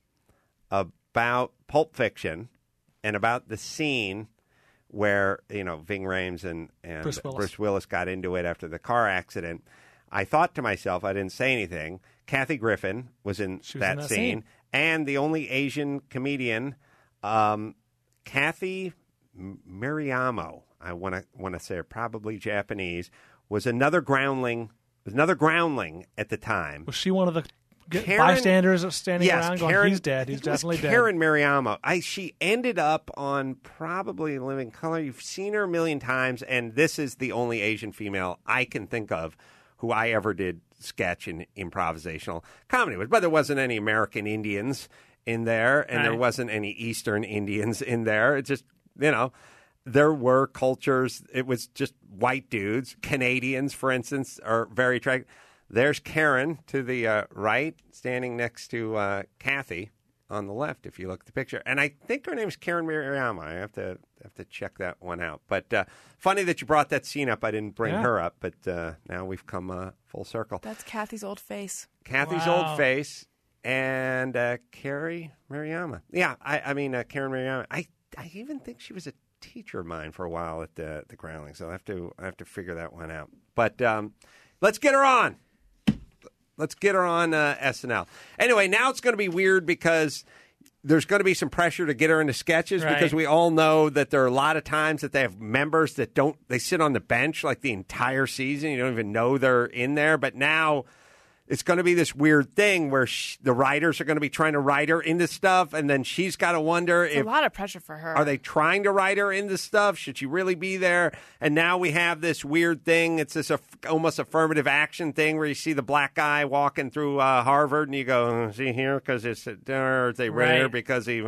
about Pulp Fiction and about the scene where you know Ving Rhames and, and Bruce Willis. Bruce Willis got into it after the car accident, I thought to myself, I didn't say anything. Kathy Griffin was in She was that, in that scene, scene. and the only Asian comedian, um, Kathy M- Miriamo, I want to want to say her, probably Japanese, was another groundling, was another groundling at the time. Was she one of the g- Karen- bystanders standing yes, around Karen, going, he's dead, he's it was definitely dead? Karen Miriamo. I she ended up on probably Living Color. You've seen her a million times, and this is the only Asian female I can think of who I ever did sketch and improvisational comedy with. But there wasn't any American Indians in there, and there Right. wasn't any Eastern Indians in there. It just, you know, there were cultures. It was just white dudes. Canadians, for instance, are very attractive. There's Karen to the uh, right, standing next to uh, Kathy on the left, if you look at the picture. And I think her name is Karen Miriama. I have to have to check that one out. But uh, funny that you brought that scene up. I didn't bring Yeah. her up, but uh, now we've come uh, full circle. That's Kathy's old face. Kathy's Wow. old face and uh, Carrie Miriama. Yeah, I, I mean uh, Karen Miriama. I I even think she was a teacher of mine for a while at the the Groundling. So I have to I have to figure that one out. But um, let's get her on. Let's get her on uh, S N L. Anyway, now it's going to be weird because there's going to be some pressure to get her into sketches Right. because we all know that there are a lot of times that they have members that don't, they sit on the bench like the entire season. You don't even know they're in there. But now it's going to be this weird thing where sh- the writers are going to be trying to write her into stuff. And then she's got to wonder It's if, a lot of pressure for her. are they trying to write her into stuff? Should she really be there? And now we have this weird thing. It's this aff- almost affirmative action thing where you see the black guy walking through uh, Harvard and you go, is he here because it's or is they rare Right. because he...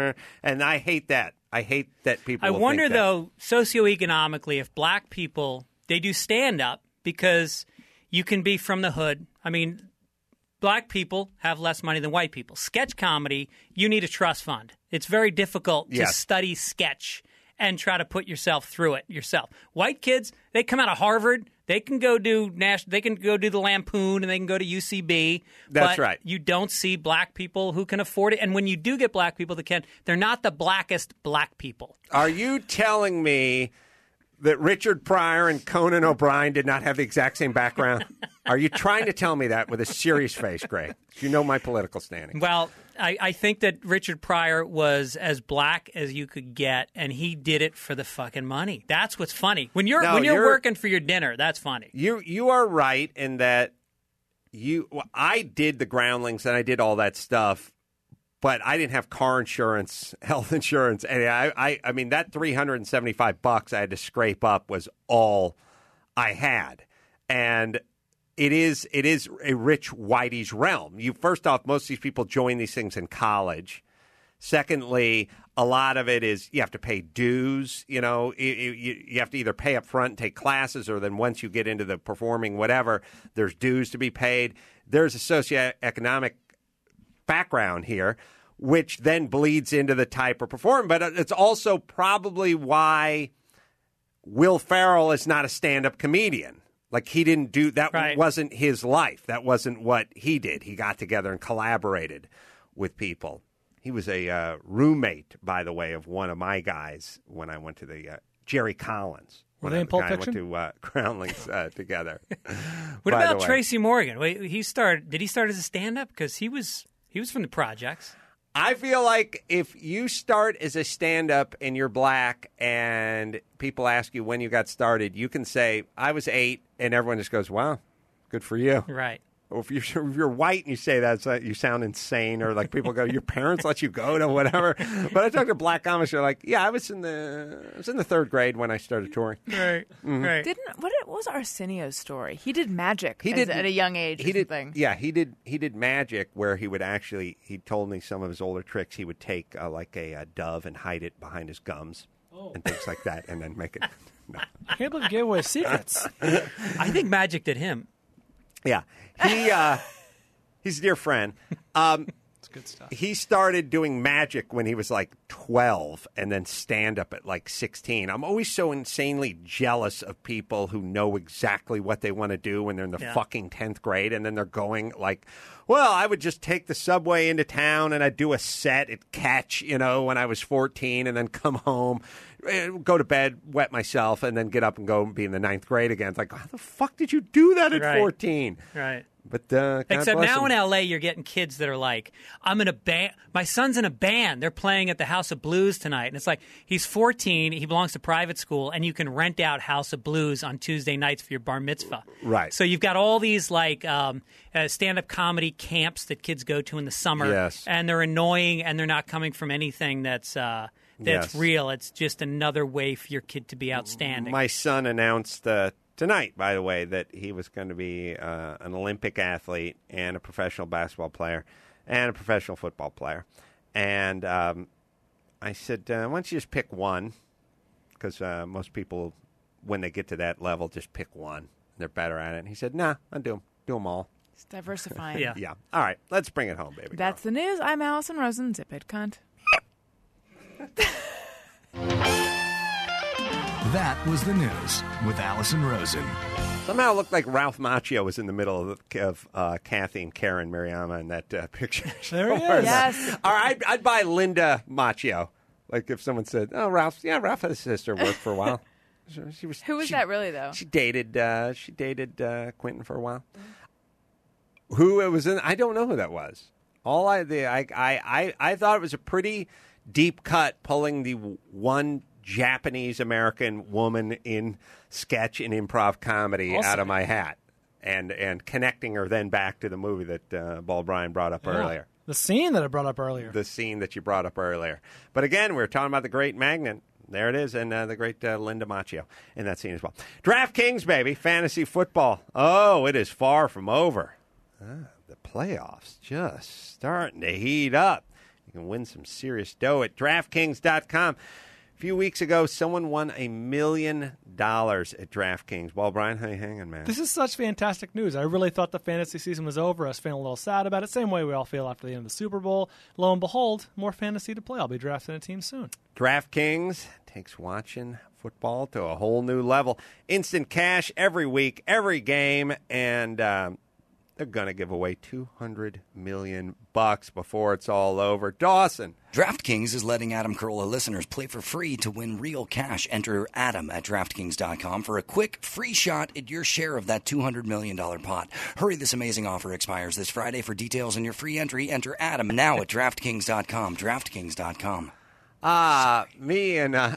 And I hate that. I hate that people I will wonder, think that. though, socioeconomically, if black people, they do stand-up because you can be from the hood. I mean, black people have less money than white people. Sketch comedy, you need a trust fund. It's very difficult to Yes. study sketch and try to put yourself through it yourself. White kids, they come out of Harvard, they can go do Nash, they can go do the Lampoon, and they can go to U C B. That's but right. You don't see black people who can afford it, and when you do get black people that can, they're not the blackest black people. Are you telling me that Richard Pryor and Conan O'Brien did not have the exact same background? Are you trying to tell me that with a serious face, Greg? You know my political standing. Well, I, I think that Richard Pryor was as black as you could get, and he did it for the fucking money. That's what's funny. When you're No, when you're, you're- working for your dinner, that's funny. You you are right in that you. Well, I did the Groundlings and I did all that stuff, but I didn't have car insurance, health insurance, and I I, I mean that three hundred and seventy five bucks I had to scrape up was all I had, and it is it is a rich whitey's realm. You first off, most of these people join these things in college. Secondly, a lot of it is you have to pay dues. You know, you, you, you have to either pay up front and take classes, or then once you get into the performing, whatever, there's dues to be paid. There's a socioeconomic background here which then bleeds into the type of performance. But it's also probably why Will Ferrell is not a stand-up comedian. Like, he didn't do that. Right. Wasn't his life. That wasn't what he did. He got together and collaborated with people. He was a uh, roommate, by the way, of one of my guys when I went to the uh, Jerry Collins. Were When they I, in Pulp I Fiction? went to uh, Groundlings uh, together. What By about the way. Tracy Morgan? Wait, he started. Did he start as a stand-up? Because he was he was from the projects. I feel like if you start as a stand-up and you're black and people ask you when you got started, you can say, I was eight, and everyone just goes, wow, good for you. Right. Or if you're, if you're white and you say that, it's like you sound insane, or like people go, your parents let you go to whatever. But I talk to black comics, they're like, yeah, I was in the I was in the third grade when I started touring. Right, Mhm. right. Didn't what, what was Arsenio's story? He did magic He as- did- at a young age. He or did, something. yeah. He did. He did magic where he would actually. He told me some of his older tricks. He would take uh, like a, a dove and hide it behind his gums and things like that, and then make it. No. I can't believe you gave away secrets. I think magic did him. Yeah, he uh, he's a dear friend. Um, It's good stuff. He started doing magic when he was like twelve, and then stand up at like sixteen. I'm always so insanely jealous of people who know exactly what they want to do when they're in the Yeah. fucking tenth grade, and then they're going like, well, I would just take the subway into town and I'd do a set at Catch, you know, when I was fourteen, and then come home, eh, go to bed, wet myself, and then get up and go and be in the ninth grade again. It's like, how the fuck did you do that at Right. fourteen? Right. But uh, God Except bless now him. in L A, you're getting kids that are like, I'm in a band. My son's in a band. They're playing at the House of Blues tonight. And it's like, he's fourteen. He belongs to private school. And you can rent out House of Blues on Tuesday nights for your bar mitzvah. Right. So you've got all these like um, uh, stand-up comedy camps that kids go to in the summer. Yes. And they're annoying, and they're not coming from anything that's uh, that's Yes. real. It's just another way for your kid to be outstanding. My son announced uh, tonight, by the way, that he was going to be uh, an Olympic athlete and a professional basketball player and a professional football player. And um, I said, uh, why don't you just pick one? Because uh, most people, when they get to that level, just pick one. They're better at it. And he said, nah, I'll do them. Do them all. It's diversifying. Yeah. Yeah. All right. Let's bring it home, baby. That's the news. I'm Allison Rosen. Zip it, cunt. That was the news with Allison Rosen. Somehow it looked like Ralph Macchio was in the middle of, of uh, Kathy and Karen Mariama in that uh, picture. There he Or is. not. Yes. Or I'd, I'd buy Linda Macchio. Like if someone said, oh, Ralph, yeah, Ralph had a sister worked for a while. She, she was, Who was she, that really, though? She dated uh, she dated uh, Quentin for a while. Who it was in, I don't know who that was. All I, the, I, I, I, I thought it was a pretty deep cut pulling the one Japanese American woman in sketch and improv comedy Awesome. out of my hat, and and connecting her then back to the movie that uh, Ball Bryan brought up Yeah. earlier, The scene that I brought up earlier. the scene that you brought up earlier. But again, we were talking about the great Magnet. There it is, and uh, the great uh, Linda Macchio in that scene as well. DraftKings, baby, fantasy football. Oh, it is far from over. Ah, the playoffs just starting to heat up. You can win some serious dough at DraftKings dot com. A few weeks ago, someone won a million dollars at DraftKings. Well, Brian, how you hanging, man? This is such fantastic news. I really thought the fantasy season was over. I was feeling a little sad about it. Same way we all feel after the end of the Super Bowl. Lo and behold, more fantasy to play. I'll be drafting a team soon. DraftKings takes watching football to a whole new level. Instant cash every week, every game, and um, they're going to give away two hundred million bucks before it's all over. Dawson. DraftKings is letting Adam Carolla listeners play for free to win real cash. Enter Adam at DraftKings dot com for a quick free shot at your share of that two hundred million dollars pot. Hurry, this amazing offer expires this Friday. For details and your free entry, enter Adam now at DraftKings dot com. DraftKings dot com. Ah, me and... Uh,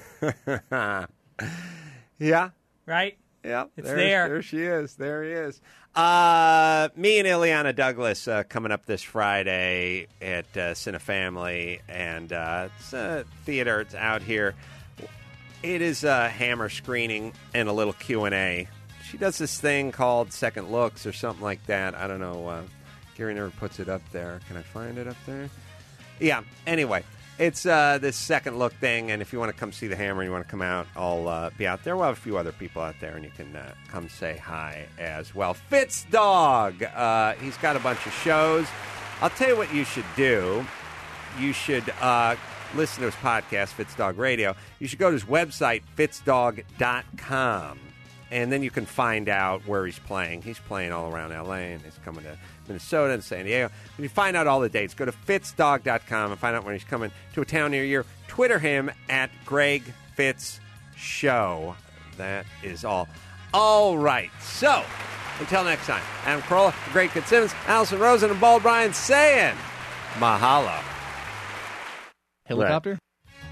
yeah. Right? Yeah, It's there's- there. There she is. There he is. Uh, me and Ileana Douglas uh, coming up this Friday at uh, Cinefamily, and uh, it's a theater. It's out here. It is a Hammer screening and a little Q and A. She does this thing called Second Looks or something like that. I don't know. Uh, Gary never puts it up there. Can I find it up there? Yeah. Anyway. It's uh, this second look thing, and if you want to come see the Hammer and you want to come out, I'll uh, be out there. We'll have a few other people out there, and you can uh, come say hi as well. Fitz Dog, uh, he's got a bunch of shows. I'll tell you what you should do. you should uh, listen to his podcast, Fitzdog Radio. You should go to his website, fitzdog dot com. And then you can find out where he's playing. He's playing all around L A, and he's coming to Minnesota and San Diego. When you find out all the dates, go to fitzdog dot com and find out when he's coming to a town near you. Twitter him at Greg Fitz Show. That is all. All right. So, until next time, Adam Carolla, Greg Fitzsimmons, Allison Rosen, and Bald Brian saying mahalo. Helicopter?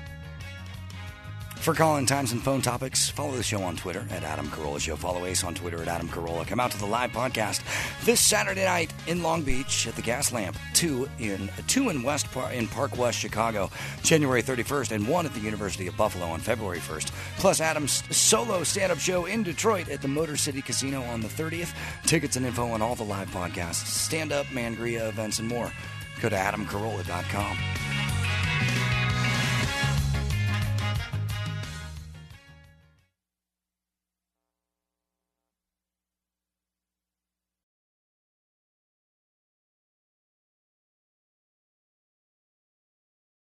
For call-in times and phone topics, follow the show on Twitter at Adam Carolla Show. Follow Ace on Twitter at Adam Carolla. Come out to the live podcast this Saturday night in Long Beach at the Gas Lamp. Two in two in West Par- in Park West, Chicago, January thirty-first, and one at the University of Buffalo on February first. Plus Adam's solo stand-up show in Detroit at the Motor City Casino on the thirtieth. Tickets and info on all the live podcasts, stand-up, Mangria events, and more. Go to adam carolla dot com.